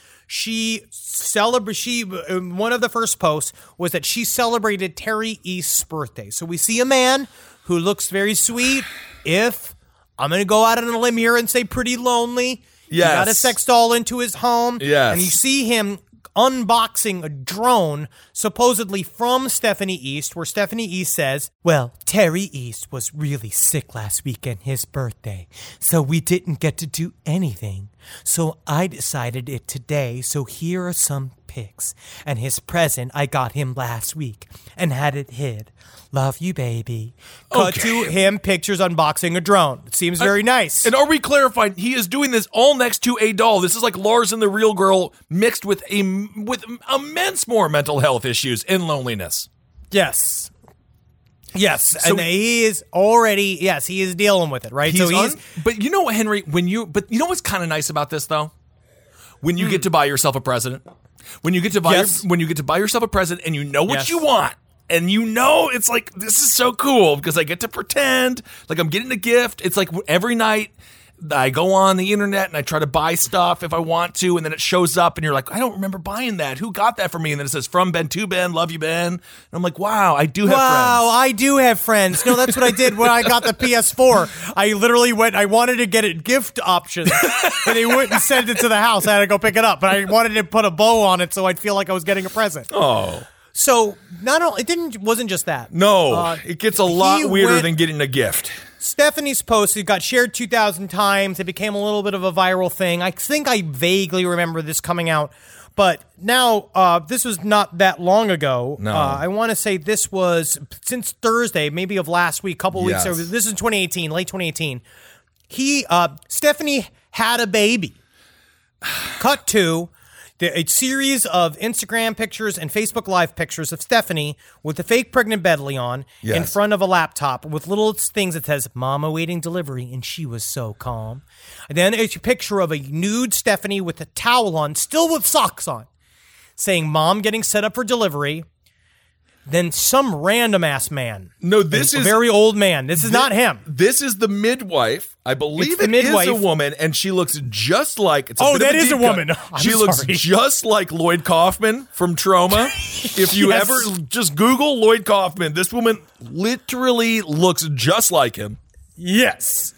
one of the first posts was that she celebrated Terry East's birthday. So we see a man who looks very sweet. I'm going to go out on a limb here and say pretty lonely. Yes. He got a sex doll into his home. Yes. And you see him unboxing a drone, supposedly from Stephanie East, where Stephanie East says, well, Terry East was really sick last weekend, his birthday, so we didn't get to do anything. So I decided it today, so here are some pics. And his present I got him last week and had it hid. Love you, baby. Cut to him pictures unboxing a drone. It seems very nice. And are we clarifying? He is doing this all next to a doll. This is like Lars and the Real Girl mixed with immense more mental health issues and loneliness. Yes. So, and he is already, he is dealing with it, right? But you know what, Henry, you know what's kind of nice about this though? When you get to buy yourself a present. When you get to buy yourself a present and you know what you want. And it's like, this is so cool because I get to pretend like I'm getting a gift. It's like every night I go on the internet and I try to buy stuff if I want to, and then it shows up and you're like, I don't remember buying that. Who got that for me? And then it says from Ben to Ben, love you, Ben. And I'm like, wow, I do have friends. Wow, I do have friends. No, that's what I did when I got the PS4. I literally I wanted to get it gift options, and they wouldn't send it to the house. I had to go pick it up, but I wanted to put a bow on it so I'd feel like I was getting a present. Oh. So wasn't just that. No, it gets a lot weirder than getting a gift. Stephanie's post, it got shared 2,000 times. It became a little bit of a viral thing. I think I vaguely remember this coming out, but now this was not that long ago. No. I want to say this was since Thursday, maybe of last week, couple weeks ago. This is 2018, late 2018. Stephanie had a baby. Cut to a series of Instagram pictures and Facebook Live pictures of Stephanie with the fake pregnant belly on in front of a laptop with little things that says, Mom awaiting delivery, and she was so calm. And then it's a picture of a nude Stephanie with a towel on, still with socks on, saying, Mom getting set up for delivery. Then some random-ass man. No, this is a very old man. This is not him. This is the midwife. I believe it is a woman, and she looks just like... that is a woman. She looks just like Lloyd Kaufman from Trauma. If you ever just Google Lloyd Kaufman, this woman literally looks just like him. Yes.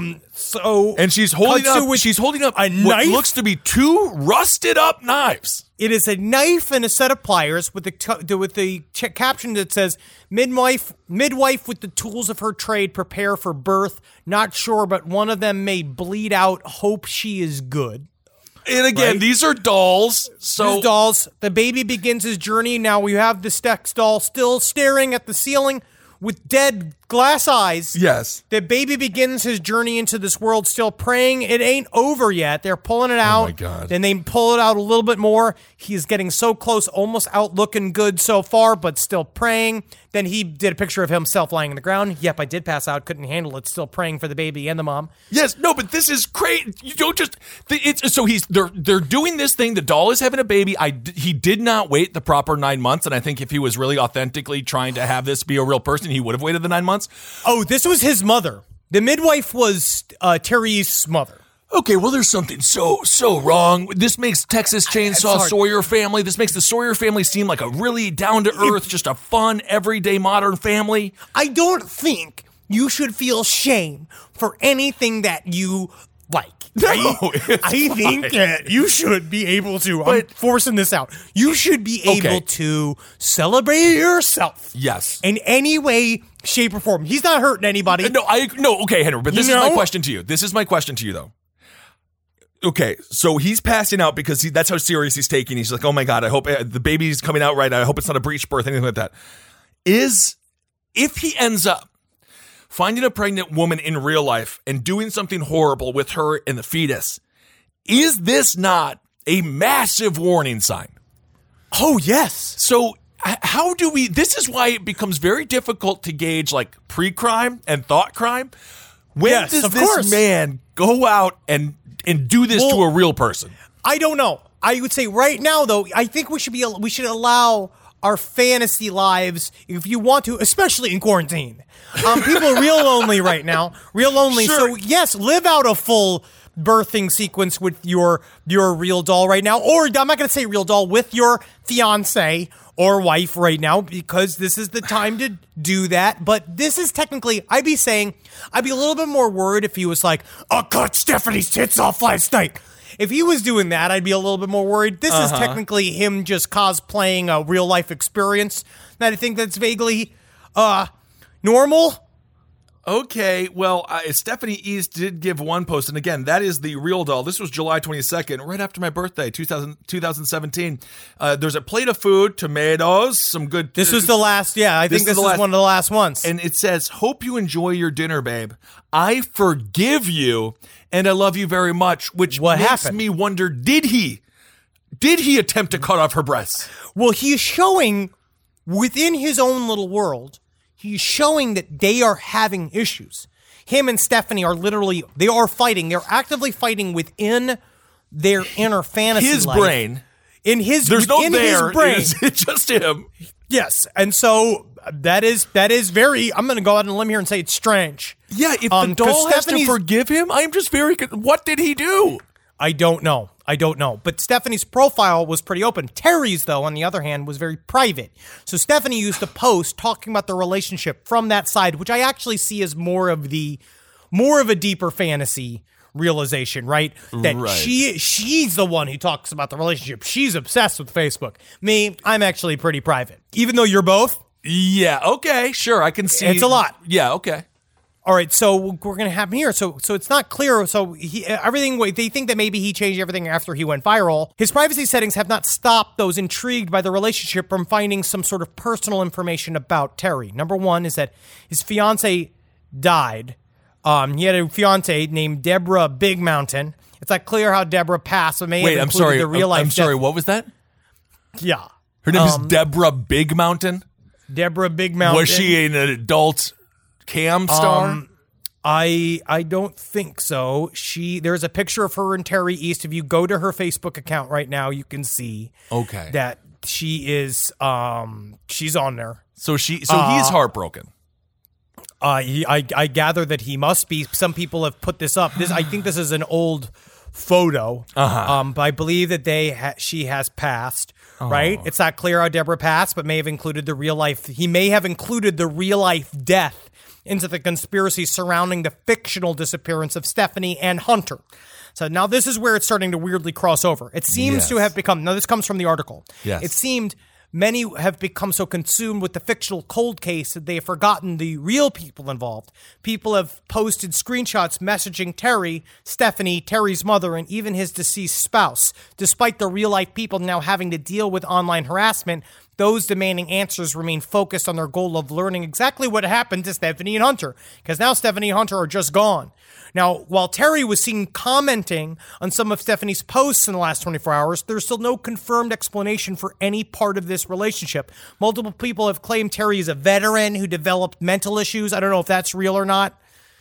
And she's holding up a knife. What looks to be two rusted up knives. It is a knife and a set of pliers with the caption that says, midwife with the tools of her trade prepare for birth. Not sure, but one of them may bleed out. Hope she is good. And again, these are dolls. So these dolls. The baby begins his journey. Now we have the sex doll still staring at the ceiling with dead glass eyes. Yes. The baby begins his journey into this world still praying. It ain't over yet. They're pulling it out. Oh, my God. Then they pull it out a little bit more. He's getting so close, almost out looking good so far, but still praying. Then he did a picture of himself lying on the ground. Yep, I did pass out. Couldn't handle it. Still praying for the baby and the mom. Yes, no, but this is great. You don't just... They're doing this thing. The doll is having a baby. He did not wait the proper 9 months, and I think if he was really authentically trying to have this be a real person, he would have waited the 9 months. Oh, this was his mother. The midwife was Terry's mother. Okay, well, there's something so wrong. This makes Texas Chainsaw Sawyer family. This makes the Sawyer family seem like a really down-to-earth, just a fun, everyday modern family. I don't think you should feel shame for anything that you like. No, I think that you should be able to. I'm forcing this out. You should be able to celebrate yourself. Yes. In any way, shape, or form. He's not hurting anybody. Okay, Henry, but this is my question to you. This is my question to you, though. Okay, so he's passing out because that's how serious he's taking. He's like, oh my God, I hope the baby's coming out right. I hope it's not a breech birth, anything like that. If he ends up finding a pregnant woman in real life and doing something horrible with her and the fetus, is this not a massive warning sign? Oh, yes. So how do we... This is why it becomes very difficult to gauge like pre-crime and thought crime. When does this man go out and do this to a real person? I don't know. I would say right now, though, I think we should allow our fantasy lives, if you want to, especially in quarantine. People are real lonely right now. Real lonely. Sure. So, yes, live out a full birthing sequence with your real doll right now. Or, I'm not going to say real doll, with your fiance or wife right now, because this is the time to do that. But this is technically, I'd be a little bit more worried if he was like, I cut Stephanie's tits off last night. If he was doing that, I'd be a little bit more worried. This is technically him just cosplaying a real life experience that I think that's vaguely normal. Okay, well, Stephanie East did give one post, and again, that is the real doll. This was July 22nd, right after my birthday, 2017. There's a plate of food, tomatoes, some good... This was the last, I think this is one of the last ones. And it says, hope you enjoy your dinner, babe. I forgive you, and I love you very much, which makes me wonder, did he attempt to cut off her breasts? Well, he's showing, within his own little world, he's showing that they are having issues. Him and Stephanie are they are fighting. They're actively fighting within their inner fantasy his life. Brain. There's no in there. His brain. It's just him. Yes. And so That is very. I'm going to go out on a limb here and say it's strange. Yeah, if the doll has to forgive him, I'm just very. What did he do? I don't know. But Stephanie's profile was pretty open. Terry's, though, on the other hand, was very private. So Stephanie used a post talking about the relationship from that side, which I actually see as more of a deeper fantasy realization, right? That she's the one who talks about the relationship. She's obsessed with Facebook. Me, I'm actually pretty private. Even though you're both. Yeah, okay, sure, I can see. It's a lot. Yeah, okay. All right, so we're going to have him here. So it's not clear. So they think that maybe he changed everything after he went viral. His privacy settings have not stopped those intrigued by the relationship from finding some sort of personal information about Terry. Number one is that his fiance died. He had a fiance named Deborah Big Mountain. It's not clear how Deborah passed, but may have included the real life. I'm sorry, what was that? Yeah. Her name is Deborah Big Mountain? Deborah Big Mountain. Was she an adult cam star? I don't think so. There's a picture of her and Terry East. If you go to her Facebook account right now, you can see that she is she's on there. So he's heartbroken. I gather that he must be. Some people have put this up. I think this is an old photo. But I believe that she has passed. Right? It's not clear how Deborah passed, but may have included the real life. He may have included the real life death into the conspiracy surrounding the fictional disappearance of Stephanie and Hunter. So now this is where it's starting to weirdly cross over. It seems to have become, now this comes from the article. Yes. It seemed many have become so consumed with the fictional cold case that they have forgotten the real people involved. People have posted screenshots messaging Terry, Stephanie, Terry's mother, and even his deceased spouse. Despite the real-life people now having to deal with online harassment, those demanding answers remain focused on their goal of learning exactly what happened to Stephanie and Hunter, because now Stephanie and Hunter are just gone. Now, while Terry was seen commenting on some of Stephanie's posts in the last 24 hours, there's still no confirmed explanation for any part of this relationship. Multiple people have claimed Terry is a veteran who developed mental issues. I don't know if that's real or not.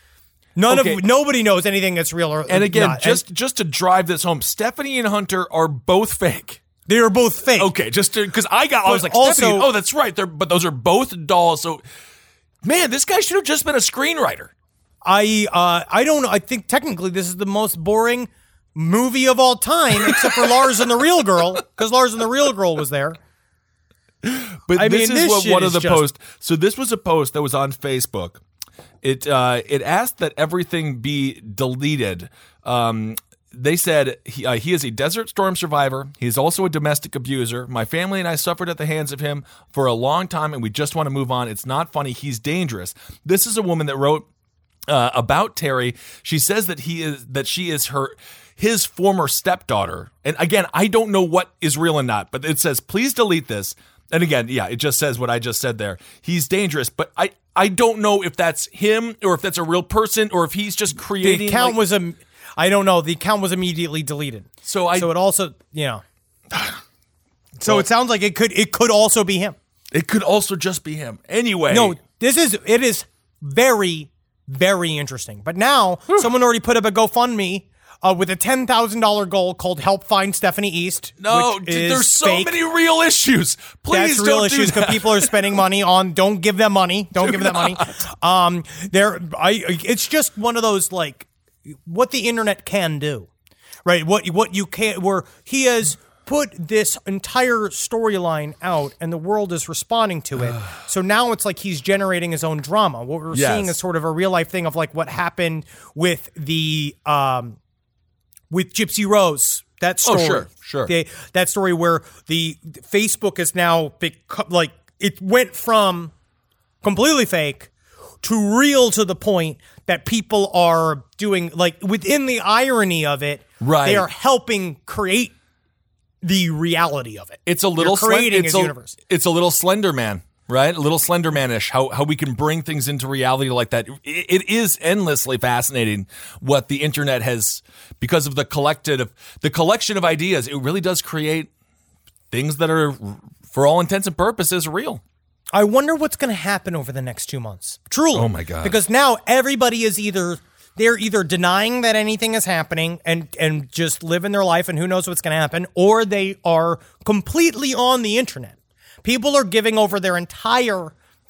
Nobody knows anything that's real or not. And again, just to drive this home, Stephanie and Hunter are both fake. They are both fake. Okay, just because I was like, Stephanie, that's right. But those are both dolls. So, man, this guy should have just been a screenwriter. I don't know. I think technically this is the most boring movie of all time, except for Lars and the Real Girl, because Lars and the Real Girl was there. But this is what one of the posts. So this was a post that was on Facebook. It asked that everything be deleted. They said he is a Desert Storm survivor. He is also a domestic abuser. My family and I suffered at the hands of him for a long time, and we just want to move on. It's not funny. He's dangerous. This is a woman that wrote about Terry. She says that she is his former stepdaughter. And again, I don't know what is real and not, but it says, please delete this. And again, yeah, it just says what I just said there. He's dangerous, but I don't know if that's him or if that's a real person or if he's just creating. The account was I don't know. The account was immediately deleted. So it also, So it sounds like it could also be him. It could also just be him. Anyway. No, it is very, very interesting. But now someone already put up a GoFundMe with a $10,000 goal called "Help Find Stephanie East." No, there's so many real issues. Please, that's real issues because people are spending money on. Don't give them money. Don't give them money. It's just one of those like what the internet can do, right? What you can. Where he has put this entire storyline out and the world is responding to it. So now it's like he's generating his own drama. What we're seeing is sort of a real life thing of like what happened with the with Gypsy Rose. That story. Oh, sure. That story where the Facebook is now like it went from completely fake to real to the point that people are doing like within the irony of it, right. They are helping create the reality of it. It's a little creating his universe. It's a little Slender Man, right? A little Slender Man-ish. How we can bring things into reality like that. It is endlessly fascinating what the internet has, because of the collection of ideas. It really does create things that are, for all intents and purposes, real. I wonder what's going to happen over the next 2 months. Truly. Oh my God. Because now everybody is they're either denying that anything is happening and just living their life and who knows what's going to happen, or they are completely on the internet. People are giving over their entire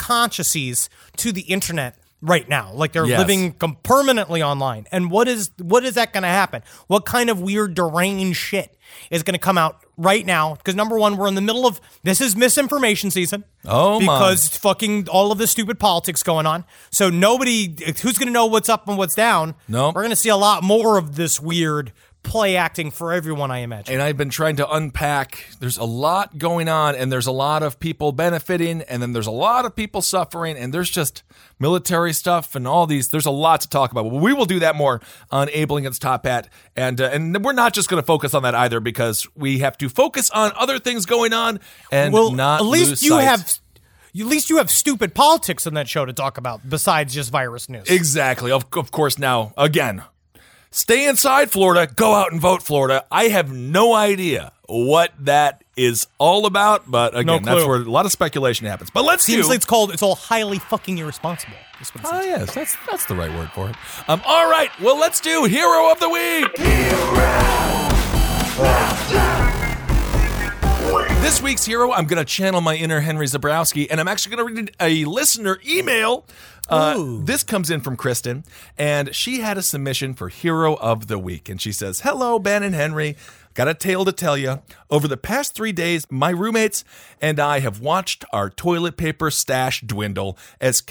consciouses to the internet right now. Like they're Yes. living permanently online. And what is that going to happen? What kind of weird deranged shit is going to come out right now? Because number one, we're in the middle of, this is misinformation season. Oh, my. Because fucking all of this stupid politics going on. So nobody, who's going to know what's up and what's down? No. We're going to see a lot more of this weird play acting for everyone, I imagine. And I've been trying to unpack. There's a lot going on, and there's a lot of people benefiting, and then there's a lot of people suffering, and there's just military stuff and all these. There's a lot to talk about. But we will do that more on Abel Against Top Hat, and we're not just going to focus on that either, because we have to focus on other things going on and not at least lose you sight. have. At least you have stupid politics in that show to talk about besides just virus news. Exactly. Of course, now, again, stay inside Florida, go out and vote Florida. I have no idea what that is all about, but again, No that's clue. where a lot of speculation happens. But let's Seems do... like it's all highly fucking irresponsible. That's what it Oh, seems. yes, that's the right word for it. All right, well, let's do Hero of the Week. This week's hero, I'm going to channel my inner Henry Zabrowski, and I'm actually going to read a listener email. This comes in from Kristen, and she had a submission for Hero of the Week. And she says, "Hello, Ben and Henry. Got a tale to tell you. Over the past 3 days, my roommates and I have watched our toilet paper stash dwindle as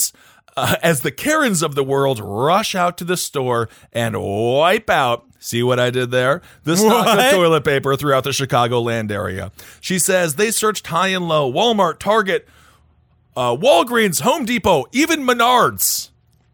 the Karens of the world rush out to the store and wipe out, see what I did there? The stock of toilet paper throughout the Chicagoland area. She says they searched high and low, Walmart, Target, Walgreens, Home Depot, even Menards.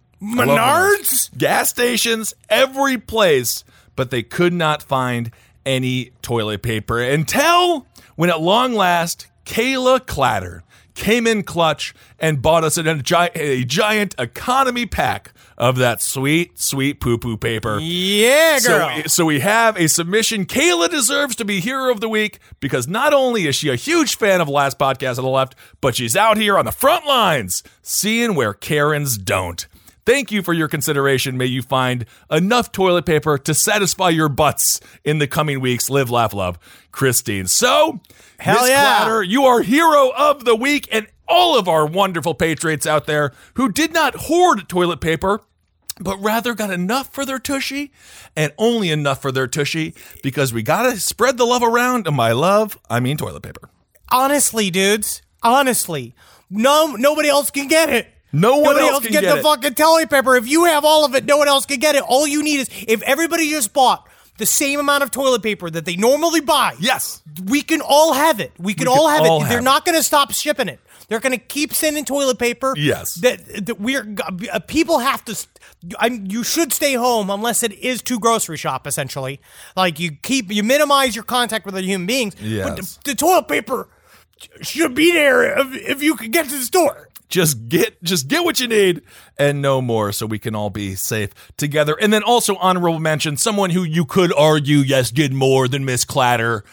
Menards? Gas stations, every place, but they could not find any toilet paper until, when at long last, Kayla Clatter came in clutch and bought us a giant economy pack of that sweet, sweet poo-poo paper. Yeah, girl. So we have a submission. Kayla deserves to be Hero of the Week because not only is she a huge fan of Last Podcast on the Left, but she's out here on the front lines, seeing where Karens don't. Thank you for your consideration. May you find enough toilet paper to satisfy your butts in the coming weeks. Live, laugh, love, Christine. So, Hell Miss yeah. Clatter, you are Hero of the Week, and all of our wonderful patriots out there who did not hoard toilet paper, but rather got enough for their tushy, and only enough for their tushy, because we gotta spread the love around, and by love, I mean toilet paper. Honestly, dudes. Honestly. Nobody else can get it. Nobody else can get get the it. fucking toilet paper. If you have all of it, no one else can get it. All you need is, if everybody just bought the same amount of toilet paper that they normally buy, Yes. we can all have it. We can all have all it. have They're it. not going to stop shipping it. They're going to keep sending toilet paper. Yes. That people have to. You should stay home unless it is to grocery shop. Essentially, like you minimize your contact with other human beings. Yes. But the toilet paper should be there if you can get to the store. Just get what you need and no more, so we can all be safe together. And then also honorable mention, someone who you could argue, yes, did more than Miss Clatter.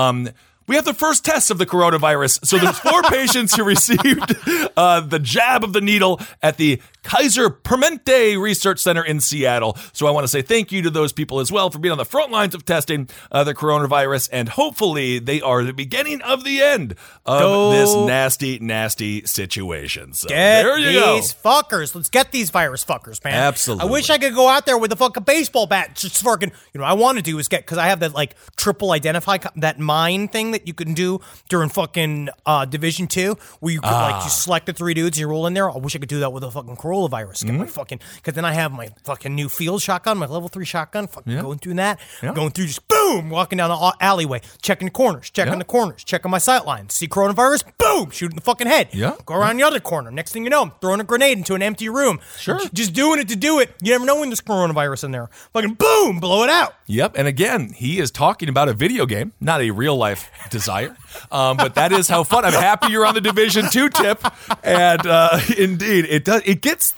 We have the first tests of the coronavirus. So there's 4 patients who received the jab of the needle at the Kaiser Permanente Research Center in Seattle. So I want to say thank you to those people as well for being on the front lines of testing the coronavirus. And hopefully they are the beginning of the end of this nasty, nasty situation. So Get there you go. these fuckers. Let's get these virus fuckers, man. Absolutely. I wish I could go out there with a fucking baseball bat. Just fucking, I want to do is because I have that like triple identify, that mine thing that you can do during fucking Division 2, where you could you select the 3 dudes and you roll in there. I wish I could do that with a fucking coronavirus. Get my fucking, because then I have my fucking new field shotgun, my level 3 shotgun, fucking going through that, going through just boom, walking down the alleyway, checking the corners, checking my sight lines, see coronavirus, boom, shooting the fucking head. Yeah. Go around the other corner. Next thing you know, I'm throwing a grenade into an empty room. Sure. Just doing it to do it. You never know when there's coronavirus in there. Fucking boom, blow it out. Yep. And again, he is talking about a video game, not a real life desire. But that is how fun. I'm happy you're on the Division 2 tip. And indeed, it does. It gets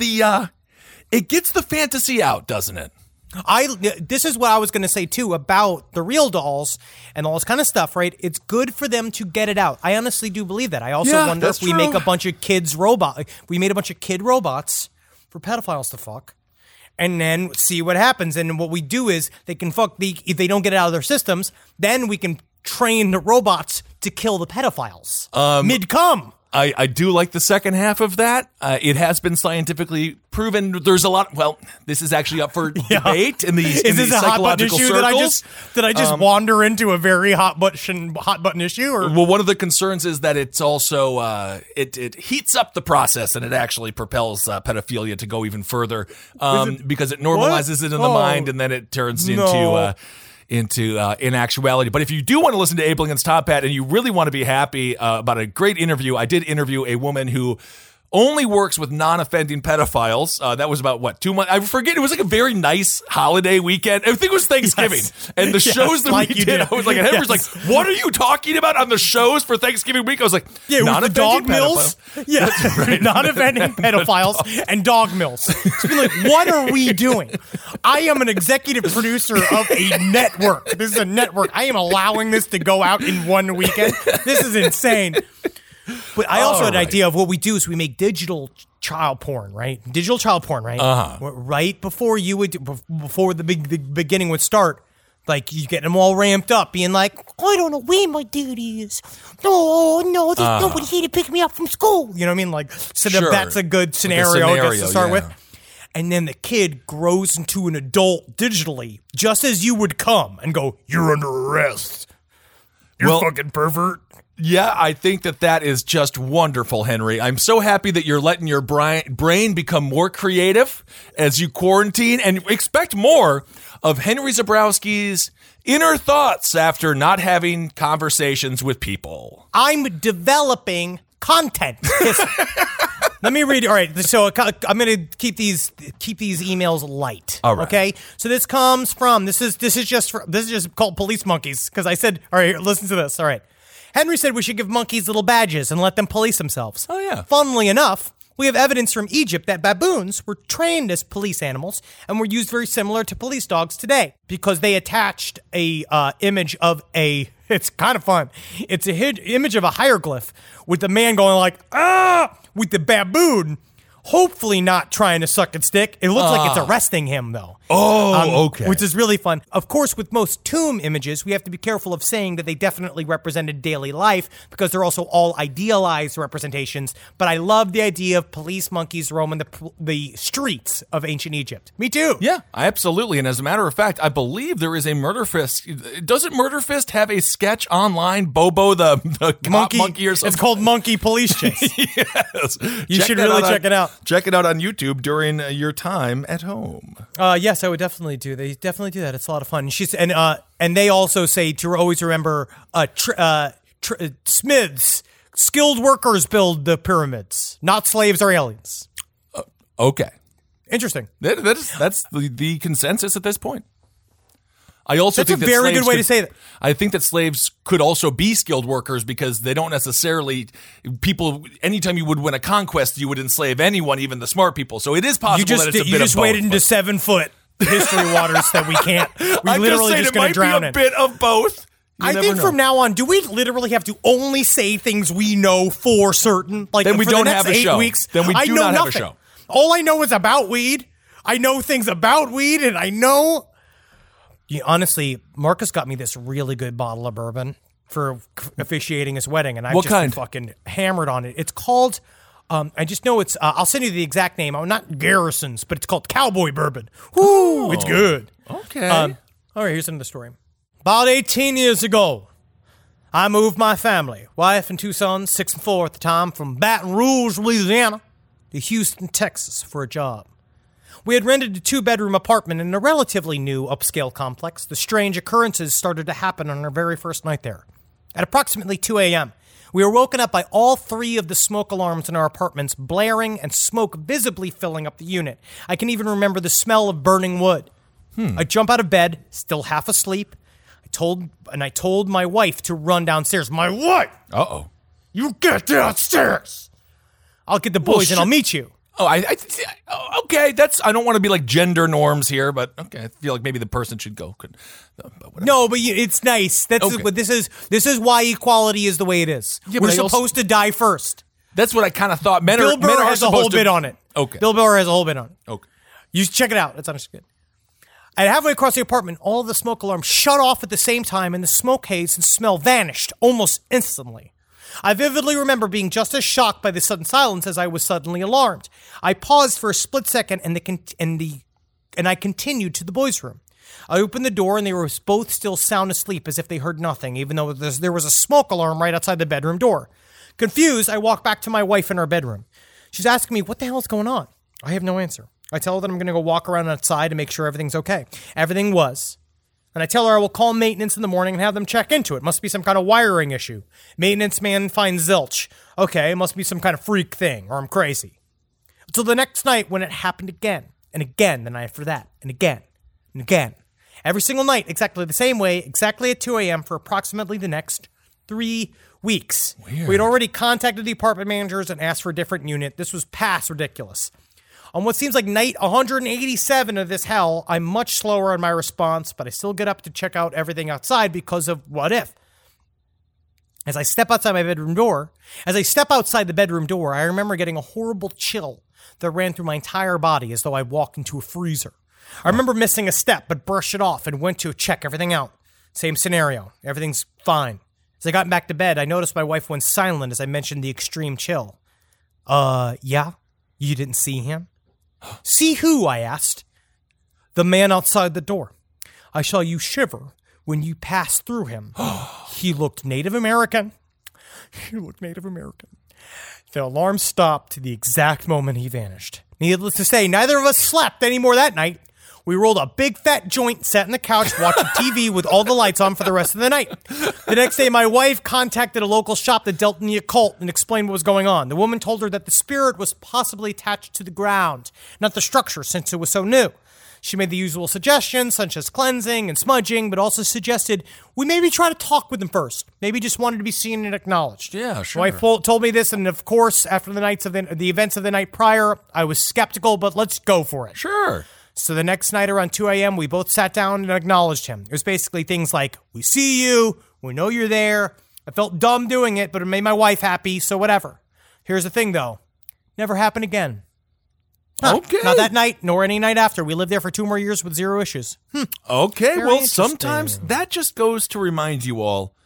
the fantasy out, doesn't it? This is what I was going to say too about the real dolls and all this kind of stuff, right? It's good for them to get it out. I honestly do believe that. I also wonder if we make a bunch of we made a bunch of kid robots for pedophiles to fuck, and then see what happens. And what we do is they can fuck if they don't get it out of their systems, then we can train the robots to kill the pedophiles mid-cum. I do like the second half of that. It has been scientifically proven. There's a lot. Well, this is actually up for debate in these, is this a hot button psychological issue circles. Did I just wander into a very hot button issue? Or Well, one of the concerns is that it's also it heats up the process and it actually propels pedophilia to go even further because it normalizes it in the mind and then it turns into in actuality. But if you do want to listen to Abe Lincoln's Top Hat and you really want to be happy about a great interview, I did interview a woman who only works with non-offending pedophiles. That was about, 2 months? I forget. It was like a very nice holiday weekend. I think it was Thanksgiving. Yes. And the shows that like we you did, I was like, and Henry's like, what are you talking about on the shows for Thanksgiving week? I was like, yeah, it was the dog mills. Yeah, right. non-offending pedophiles and dog mills. It's been like, what are we doing? I am an executive producer of a network. This is a network. I am allowing this to go out in one weekend. This is insane. But I also had an idea of what we do is we make digital child porn, right? Digital child porn, right? Right before you would, before the beginning would start, like you get them all ramped up, being like, I don't know where my duty is. No, there's nobody here to pick me up from school. You know what I mean? Like, so Sure. that's a good scenario, I guess, to start with. And then the kid grows into an adult digitally, just as you would come and go, you're under arrest. You're fucking pervert. Yeah, I think that is just wonderful, Henry. I'm so happy that you're letting your brain become more creative as you quarantine, and expect more of Henry Zebrowski's inner thoughts after not having conversations with people. I'm developing content. Let me read. All right, so I'm going to keep these emails light. All right. Okay. So this comes from this is just called Police Monkeys, because I said, all right, listen to this. All right. Henry said we should give monkeys little badges and let them police themselves. Oh, yeah. Funnily enough, we have evidence from Egypt that baboons were trained as police animals and were used very similar to police dogs today, because they attached a image of a, it's kind of fun, it's a image of a hieroglyph with the man going like, with the baboon hopefully not trying to suck its dick. It looks like it's arresting him, though. Okay. Which is really fun. Of course, with most tomb images, we have to be careful of saying that they definitely represented daily life, because they're also all idealized representations. But I love the idea of police monkeys roaming the streets of ancient Egypt. Me too. Yeah, absolutely. And as a matter of fact, I believe there is a Murder Fist. Doesn't Murder Fist have a sketch online, Bobo the monkey or something? It's called Monkey Police Chase. Yes. You should really check it out. Check it out on YouTube during your time at home. Yes, I would definitely do. They definitely do that. It's a lot of fun. And they also say to always remember, Smiths, skilled workers build the pyramids, not slaves or aliens. Okay. Interesting. That's the consensus at this point. I also That's think a very good way to say that. I think that slaves could also be skilled workers, because they don't necessarily anytime you would win a conquest, you would enslave anyone, even the smart people. So it is possible that it's a bit of both. You just waded into 7 foot history waters that we can't. I'm literally just going to drown in. It might be a bit of both. I think from now on, do we literally have to only say things we know for certain? Like, then we for don't the next have a 8 show. weeks, Then we I do know not have a nothing. show. All I know is about weed. I know things about weed, and I know. Honestly, Marcus got me this really good bottle of bourbon for officiating his wedding, and I've just been fucking hammered on it. It's called, I just know it's, I'll send you the exact name. I'm not Garrison's, but it's called Cowboy Bourbon. Woo, it's good. Okay. All right, here's another story. About 18 years ago, I moved my family, wife and 2 sons, 6 and 4 at the time, from Baton Rouge, Louisiana, to Houston, Texas for a job. We had rented a 2-bedroom apartment in a relatively new upscale complex. The strange occurrences started to happen on our very first night there. At approximately 2 a.m., we were woken up by all 3 of the smoke alarms in our apartments blaring and smoke visibly filling up the unit. I can even remember the smell of burning wood. I jump out of bed, still half asleep. I told my wife to run downstairs. My wife! Uh-oh. You get downstairs! I'll get the boys and I'll meet you. Oh, okay. I don't want to be like gender norms here, but okay. I feel like maybe the person should go. No, but it's nice. That's okay. This is why equality is the way it is. Yeah, we're supposed to die first. That's what I kind of thought. Bill Burr has a whole bit on it. Okay. Bill Burr has a whole bit on it. Okay. You should check it out. It's honestly good. And halfway across the apartment, all of the smoke alarms shut off at the same time, and the smoke haze and smell vanished almost instantly. I vividly remember being just as shocked by the sudden silence as I was suddenly alarmed. I paused for a split second, and I continued to the boys' room. I opened the door, and they were both still sound asleep as if they heard nothing, even though there was a smoke alarm right outside the bedroom door. Confused, I walk back to my wife in our bedroom. She's asking me, what the hell is going on? I have no answer. I tell her that I'm going to go walk around outside to make sure everything's okay. Everything was. And I tell her I will call maintenance in the morning and have them check into it. Must be some kind of wiring issue. Maintenance man finds zilch. Okay, it must be some kind of freak thing, or I'm crazy. Until the next night when it happened again, and again the night after that, and again, and again. Every single night, exactly the same way, exactly at 2 a.m. for approximately the next 3 weeks. Weird. We had already contacted the apartment managers and asked for a different unit. This was past ridiculous. On what seems like night 187 of this hell, I'm much slower in my response, but I still get up to check out everything outside because of what if. As I step outside the bedroom door, I remember getting a horrible chill that ran through my entire body as though I walked into a freezer. I remember missing a step, but brushed it off and went to check everything out. Same scenario. Everything's fine. As I got back to bed, I noticed my wife went silent as I mentioned the extreme chill. Yeah? You didn't see him? See who? I asked. The man outside the door. I saw you shiver when you passed through him. He looked Native American. The alarm stopped to the exact moment he vanished. Needless to say, neither of us slept anymore that night. We rolled a big fat joint, sat on the couch, watching TV with all the lights on for the rest of the night. The next day, my wife contacted a local shop that dealt in the occult and explained what was going on. The woman told her that the spirit was possibly attached to the ground, not the structure, since it was so new. She made the usual suggestions, such as cleansing and smudging, but also suggested we maybe try to talk with them first. Maybe just wanted to be seen and acknowledged. Yeah, sure. My wife told me this, and of course, after the events of the night prior, I was skeptical, but let's go for it. Sure. So the next night around 2 a.m., we both sat down and acknowledged him. It was basically things like, we see you, we know you're there. I felt dumb doing it, but it made my wife happy, so whatever. Here's the thing, though. Never happened again. Okay. Not that night, nor any night after. We lived there for 2 more years with 0 issues. Okay, Very well, interesting. sometimes that just goes to remind you all,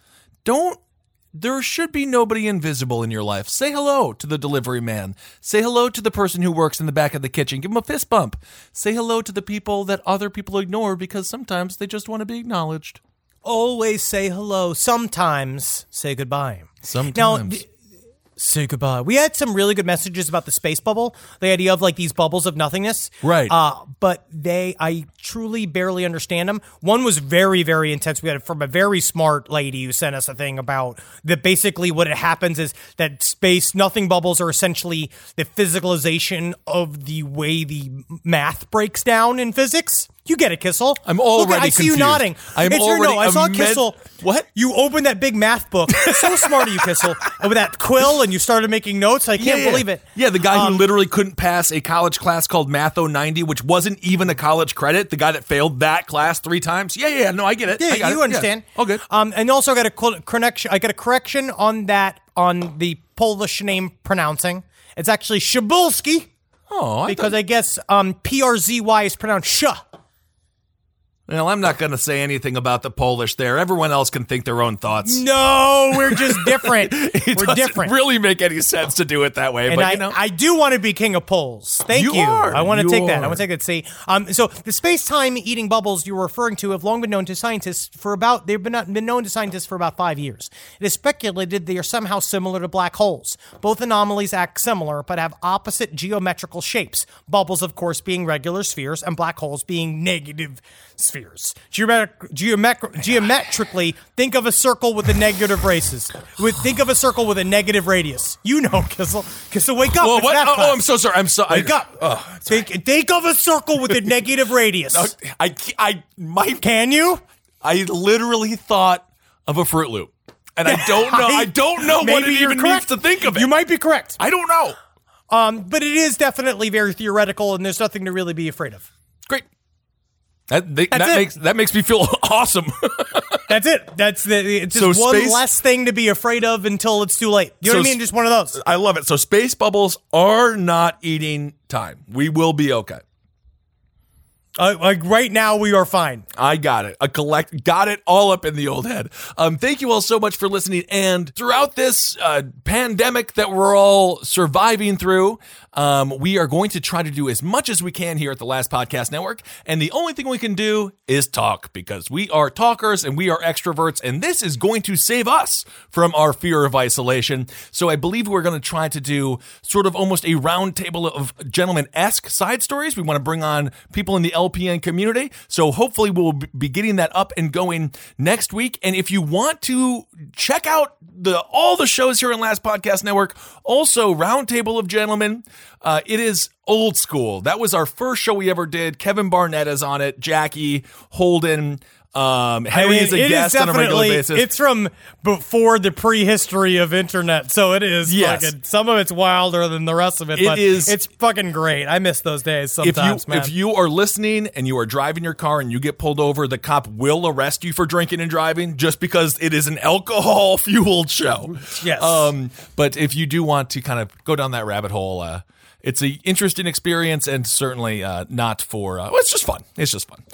there should be nobody invisible in your life. Say hello to the delivery man. Say hello to the person who works in the back of the kitchen. Give them a fist bump. Say hello to the people that other people ignore because sometimes they just want to be acknowledged. Always say hello. Sometimes say goodbye. Sometimes. Now, say goodbye. We had some really good messages about the space bubble, the idea of like these bubbles of nothingness. Right. But I truly barely understand them. One was very, very intense. We had it from a very smart lady who sent us a thing about that basically what it happens is that space nothing bubbles are essentially the physicalization of the way the math breaks down in physics. You get it, Kissel. I'm already I see confused. you nodding. I saw Kissel. What? You opened that big math book. So smart of you, Kissel. And with that quill and you started making notes. I can't believe it. Yeah, the guy who literally couldn't pass a college class called Math 090, which wasn't even a college credit. The guy that failed that class 3 times. Yeah, no, I get it. Yeah, I got you it. understand. Yeah. Oh, good. And also I got a correction on that, on the Polish name pronouncing. It's actually Shabulski. Oh, Because I guess PRZY is pronounced sh. Well, I'm not going to say anything about the Polish there. Everyone else can think their own thoughts. No, we're just different. It We're doesn't different. really make any sense to do it that way. And but, I do want to be king of Poles. Thank you. You are. I want to You take that. are. I want to take that. See, so the space-time eating bubbles you were referring to have long been known to scientists they've been known to scientists for about 5 years. It is speculated they are somehow similar to black holes. Both anomalies act similar, but have opposite geometrical shapes. Bubbles, of course, being regular spheres, and black holes being negative spheres. Geometrically, think of a circle with a negative radius. Think of a circle with a negative radius. You know, Kissel. Kissel, wake up. Whoa, It's what? math Oh, class. I'm so sorry. Wake up. Think of a circle with a negative radius. Can you? I literally thought of a Fruit Loop. And I don't know. I don't know what Maybe it you're even correct. means to think of it. You might be correct. I don't know. But it is definitely very theoretical, and there's nothing to really be afraid of. Great. That makes me feel awesome. That's it. It's So just one space- less thing to be afraid of until it's too late. You know what I mean? Just one of those. I love it. So space bubbles are not eating time. We will be okay. Like right now, we are fine. I got it. Got it all up in the old head. Thank you all so much for listening. And throughout this pandemic that we're all surviving through, we are going to try to do as much as we can here at the Last Podcast Network. And the only thing we can do is talk, because we are talkers and we are extroverts. And this is going to save us from our fear of isolation. So I believe we're going to try to do sort of almost a round table of gentleman-esque side stories. We want to bring on people in the LPN community. So hopefully we'll be getting that up and going next week. And if you want to check out all the shows here on Last Podcast Network, also Roundtable of Gentlemen, it is old school. That was our first show we ever did. Kevin Barnett is on it. Jackie, Holden, Harry is a guest on a regular basis. It's from before the prehistory of internet, so it is fucking, some of it's wilder than the rest of it, but it's fucking great. I miss those days sometimes, man. If you are listening and you are driving your car and you get pulled over, the cop will arrest you for drinking and driving just because it is an alcohol-fueled show. Yes. But if you do want to kind of go down that rabbit hole, it's an interesting experience, and certainly not for. It's just fun. It's just fun.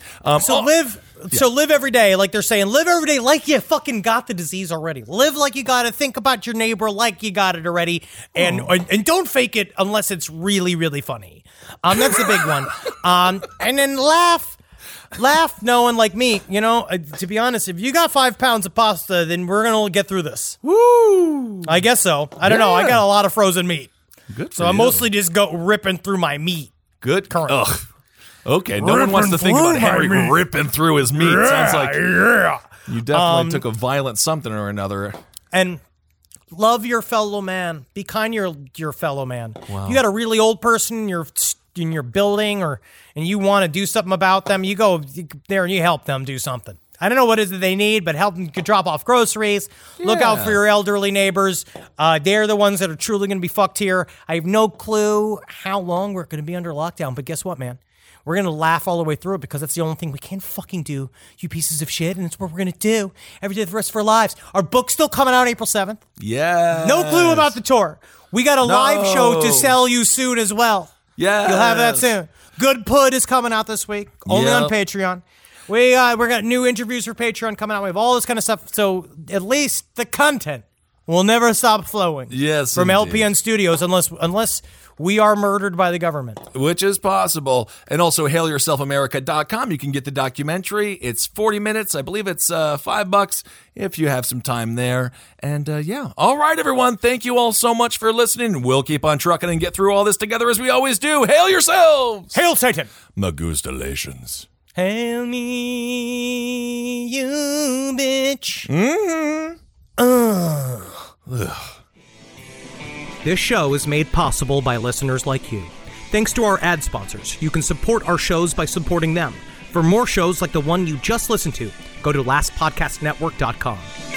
So live every day, like they're saying. Live every day like you fucking got the disease already. Live like you got it. Think about your neighbor like you got it already, and don't fake it unless it's really, really funny. That's the big one. And then laugh knowing, like me, to be honest, if you got 5 pounds of pasta, then we're gonna get through this. Woo! I guess so. I don't know. I got a lot of frozen meat. Good. So I mostly just go ripping through my meat. Good. Currently. Ugh. Okay. No one wants to think about Henry ripping through his meat. Sounds like you definitely took a violent something or another. And love your fellow man. Be kind to your fellow man. Wow. You got a really old person in your building, and you want to do something about them. You go there and you help them do something. I don't know what it is that they need, but help them drop off groceries. Yeah. Look out for your elderly neighbors. They're the ones that are truly going to be fucked here. I have no clue how long we're going to be under lockdown, but guess what, man? We're going to laugh all the way through it, because that's the only thing we can fucking do, you pieces of shit, and it's what we're going to do every day the rest of our lives. Our book's still coming out April 7th. Yeah. No clue about the tour. We got a live show to sell you soon as well. Yeah. You'll have that soon. Good Pud is coming out this week, only on Patreon. We got new interviews for Patreon coming out. We have all this kind of stuff. So at least the content will never stop flowing. Yes, from indeed. LPN Studios, unless we are murdered by the government. Which is possible. And also HailYourselfAmerica.com. You can get the documentary. It's 40 minutes. I believe it's $5 if you have some time there. And all right, everyone. Thank you all so much for listening. We'll keep on trucking and get through all this together as we always do. Hail yourselves. Hail Satan. Magustalations. Hail me, you bitch. This show is made possible by listeners like you. Thanks to our ad sponsors, you can support our shows by supporting them. For more shows like the one you just listened to, go to lastpodcastnetwork.com.